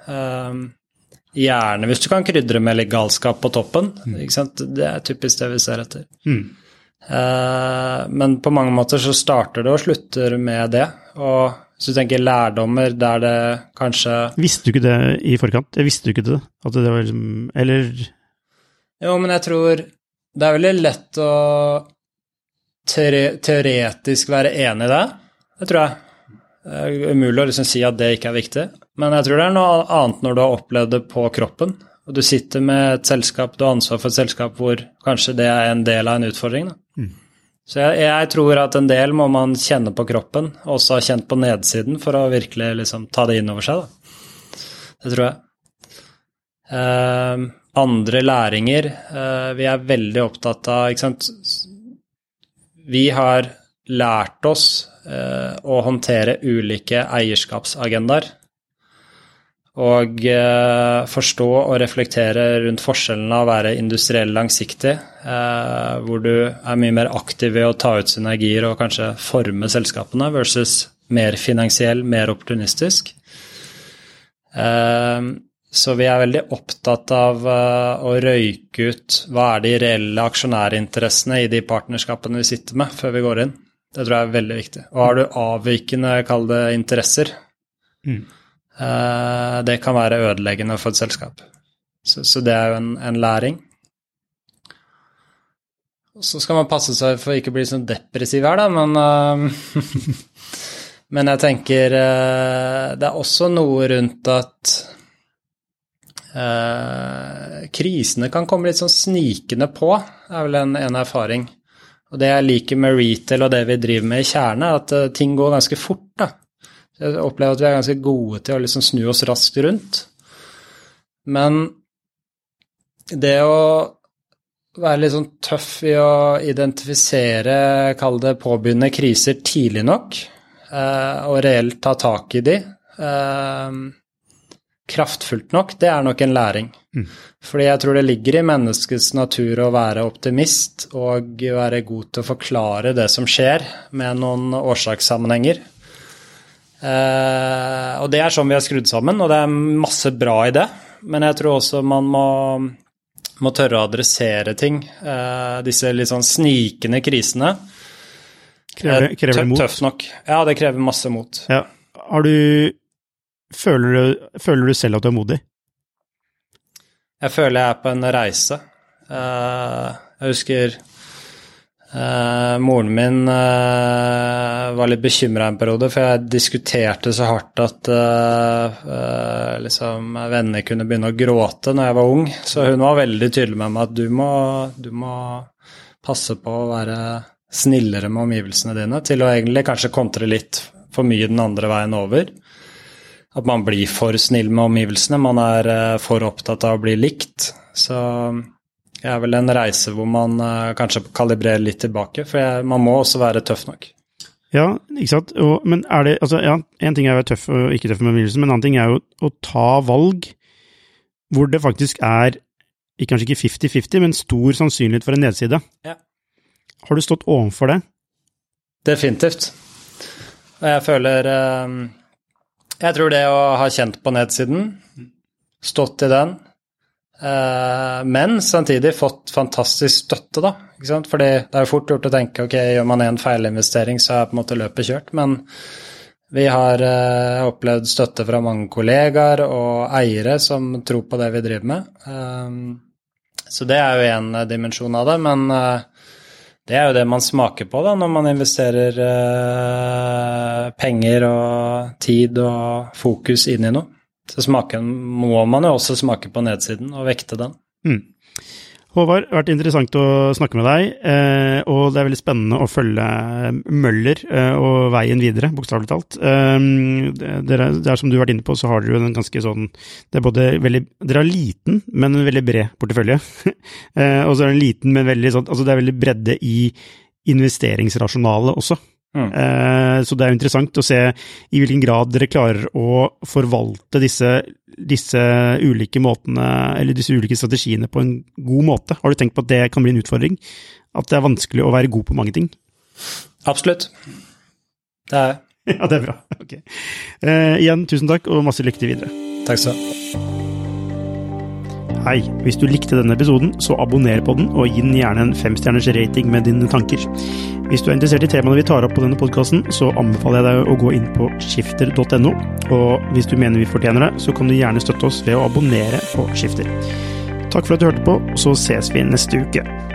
Gjerne hvis du kan krydre med litt galskap på toppen, ikke sant? Det er typisk det vi ser etter. Mm. Men på mange måter så starter det og slutter med det, og så du tenker lærdommer der det kanskje... Visste du ikke det i forkant? Jeg visste du ikke det? At det var liksom... Eller... Jo, men jeg tror det er veldig lett å teore- teoretisk være enig i det. Det tror jeg. Det er umulig å liksom si at det ikke er viktig. Men jeg tror det er noe annet når du har opplevd det på kroppen, og du sitter med et selskap, du har ansvar for et selskap hvor kanskje det er en del av en utfordring, da. Mm. Så jeg, jeg tror at en del må man kjenne på kroppen, og også ha kjent på nedsiden for å virkelig liksom ta det inn over seg, da. Det tror jeg. Eh, andre læringer, eh, vi er veldig opptatt av, ikke sant? Vi har lært oss eh, å håndtere ulike eierskapsagendaer, og eh, forstå og reflektere rundt forskjellen av å være industriell langsiktig, eh, hvor du er mye mer aktiv i å ta ut synergier og kanskje forme selskapene, versus mer finansiell, mer opportunistisk. Eh, så vi er veldig opptatt av eh, å røyke ut hva er de reelle aksjonærinteressene i de partnerskapene vi sitter med før vi går inn. Det tror jeg er veldig viktig. Og har du avvikende, kall det, interesser, mm. det kan være ødeleggende for et selskap. Så, så det er jo en, en læring. Og så skal man passe seg for ikke å bli sånn depressiv her, da, men, uh, men jeg tenker uh, det er også noe rundt at uh, krisene kan komme litt sånn snikende på, er vel en, en erfaring. Og det jeg liker med retail og det vi driver med i Kjerne, er at uh, ting går ganske fort, da. Jeg opplever at vi er ganske gode til å liksom snu oss raskt rundt. Men det å være litt sånn tøff i å identifisere, kall det påbegynne kriser tidlig nok, eh, og reelt ta tak i de, eh, kraftfullt nok, det er nok en læring. Mm. Fordi jeg tror det ligger i menneskets natur å være optimist og være god til å forklare det som skjer med noen årsakssammenhenger. Uh, og det er sånn vi har skrudd sammen, og det er masse bra i det, men jeg tror også man må, må tørre å adressere ting, uh, disse litt sånn snikende krisene. Krever, krever det mot? Tøff nok. Ja, det krever masse mot. Ja. Har du, føler du, føler du selv at du er modig? Jeg føler jeg er på en reise. Uh, jeg husker... Uh, moren min uh, var litt bekymret en periode, for jeg diskuterte så hardt at uh, uh, liksom, venner kunne begynne å gråte når jeg var ung, så hun var veldig tydelig med meg at du må, du må passe på å være snillere med omgivelsene dine, til å egentlig kanskje kontre litt for mye den andre veien over. At man blir for snill med omgivelsene, man er uh, for opptatt av å bli likt, så... Det er vel en reise hvor man uh, kanskje kalibrerer litt tilbake, for jeg, man må også være tøff nok. Ja, ikke sant? Og, men er det, altså, ja, en ting er å være tøff og ikke tøff med omgivelsen, men en annen ting er jo å ta valg hvor det faktisk er, kanskje ikke femti femti, men stor sannsynlighet for en nedside. Ja. Har du stått ovenfor det? Definitivt. Og jeg føler, uh, jeg tror det å ha kjent på nedsiden, stått i den, Uh, men samtidig fått fantastisk støtte da, ikke sant? Fordi det er jo fort gjort å tenke, ok, gjør man en feilinvestering så er på en måte løpet kjørt, men vi har uh, opplevd støtte fra mange kollegaer og eiere som tror på det vi driver med, um, så det er jo en dimensjon av det, men uh, det er jo det man smaker på da, når man investerer uh, penger og tid og fokus inn i noe. Så smaken må man jo også smake på nedsiden og vekte den. Mm. Håvard, det har vært interessant å snakke med deg, eh, og det er veldig spennende å følge Møller eh, og veien videre, bokstavelig talt. Eh, det, er, det er som du har vært inne på, så har dere jo en ganske sånn, det er både veldig, dere har liten, men en veldig bred portefølje. eh, og så er det en liten, men veldig sånn, altså det er veldig bredde i investeringsrasjonalet også. Mm. Så det er jo interessant å se i hvilken grad dere klarer å forvalte disse disse ulike måtene, eller disse ulike strategiene på en god måte? Har du tenkt på at det kan bli en utfordring? At det er vanskelig å være god på mange ting? Absolutt. Det er Ja, det er bra. Ok. Uh, igjen, tusen takk, og masse lykke til videre. Takk skal du ha. Hei, hvis du likte denne episoden, så abonner på den, og gi den gjerne en femstjerners rating med dine tanker. Hvis du er interessert i temaene vi tar opp på denne podcasten, så anbefaler jeg deg å gå inn på skifter punktum no, og hvis du mener vi fortjener det, så kan du gjerne støtte oss ved å abonnere på Skifter. Takk for at du hørte på, så ses vi neste uke.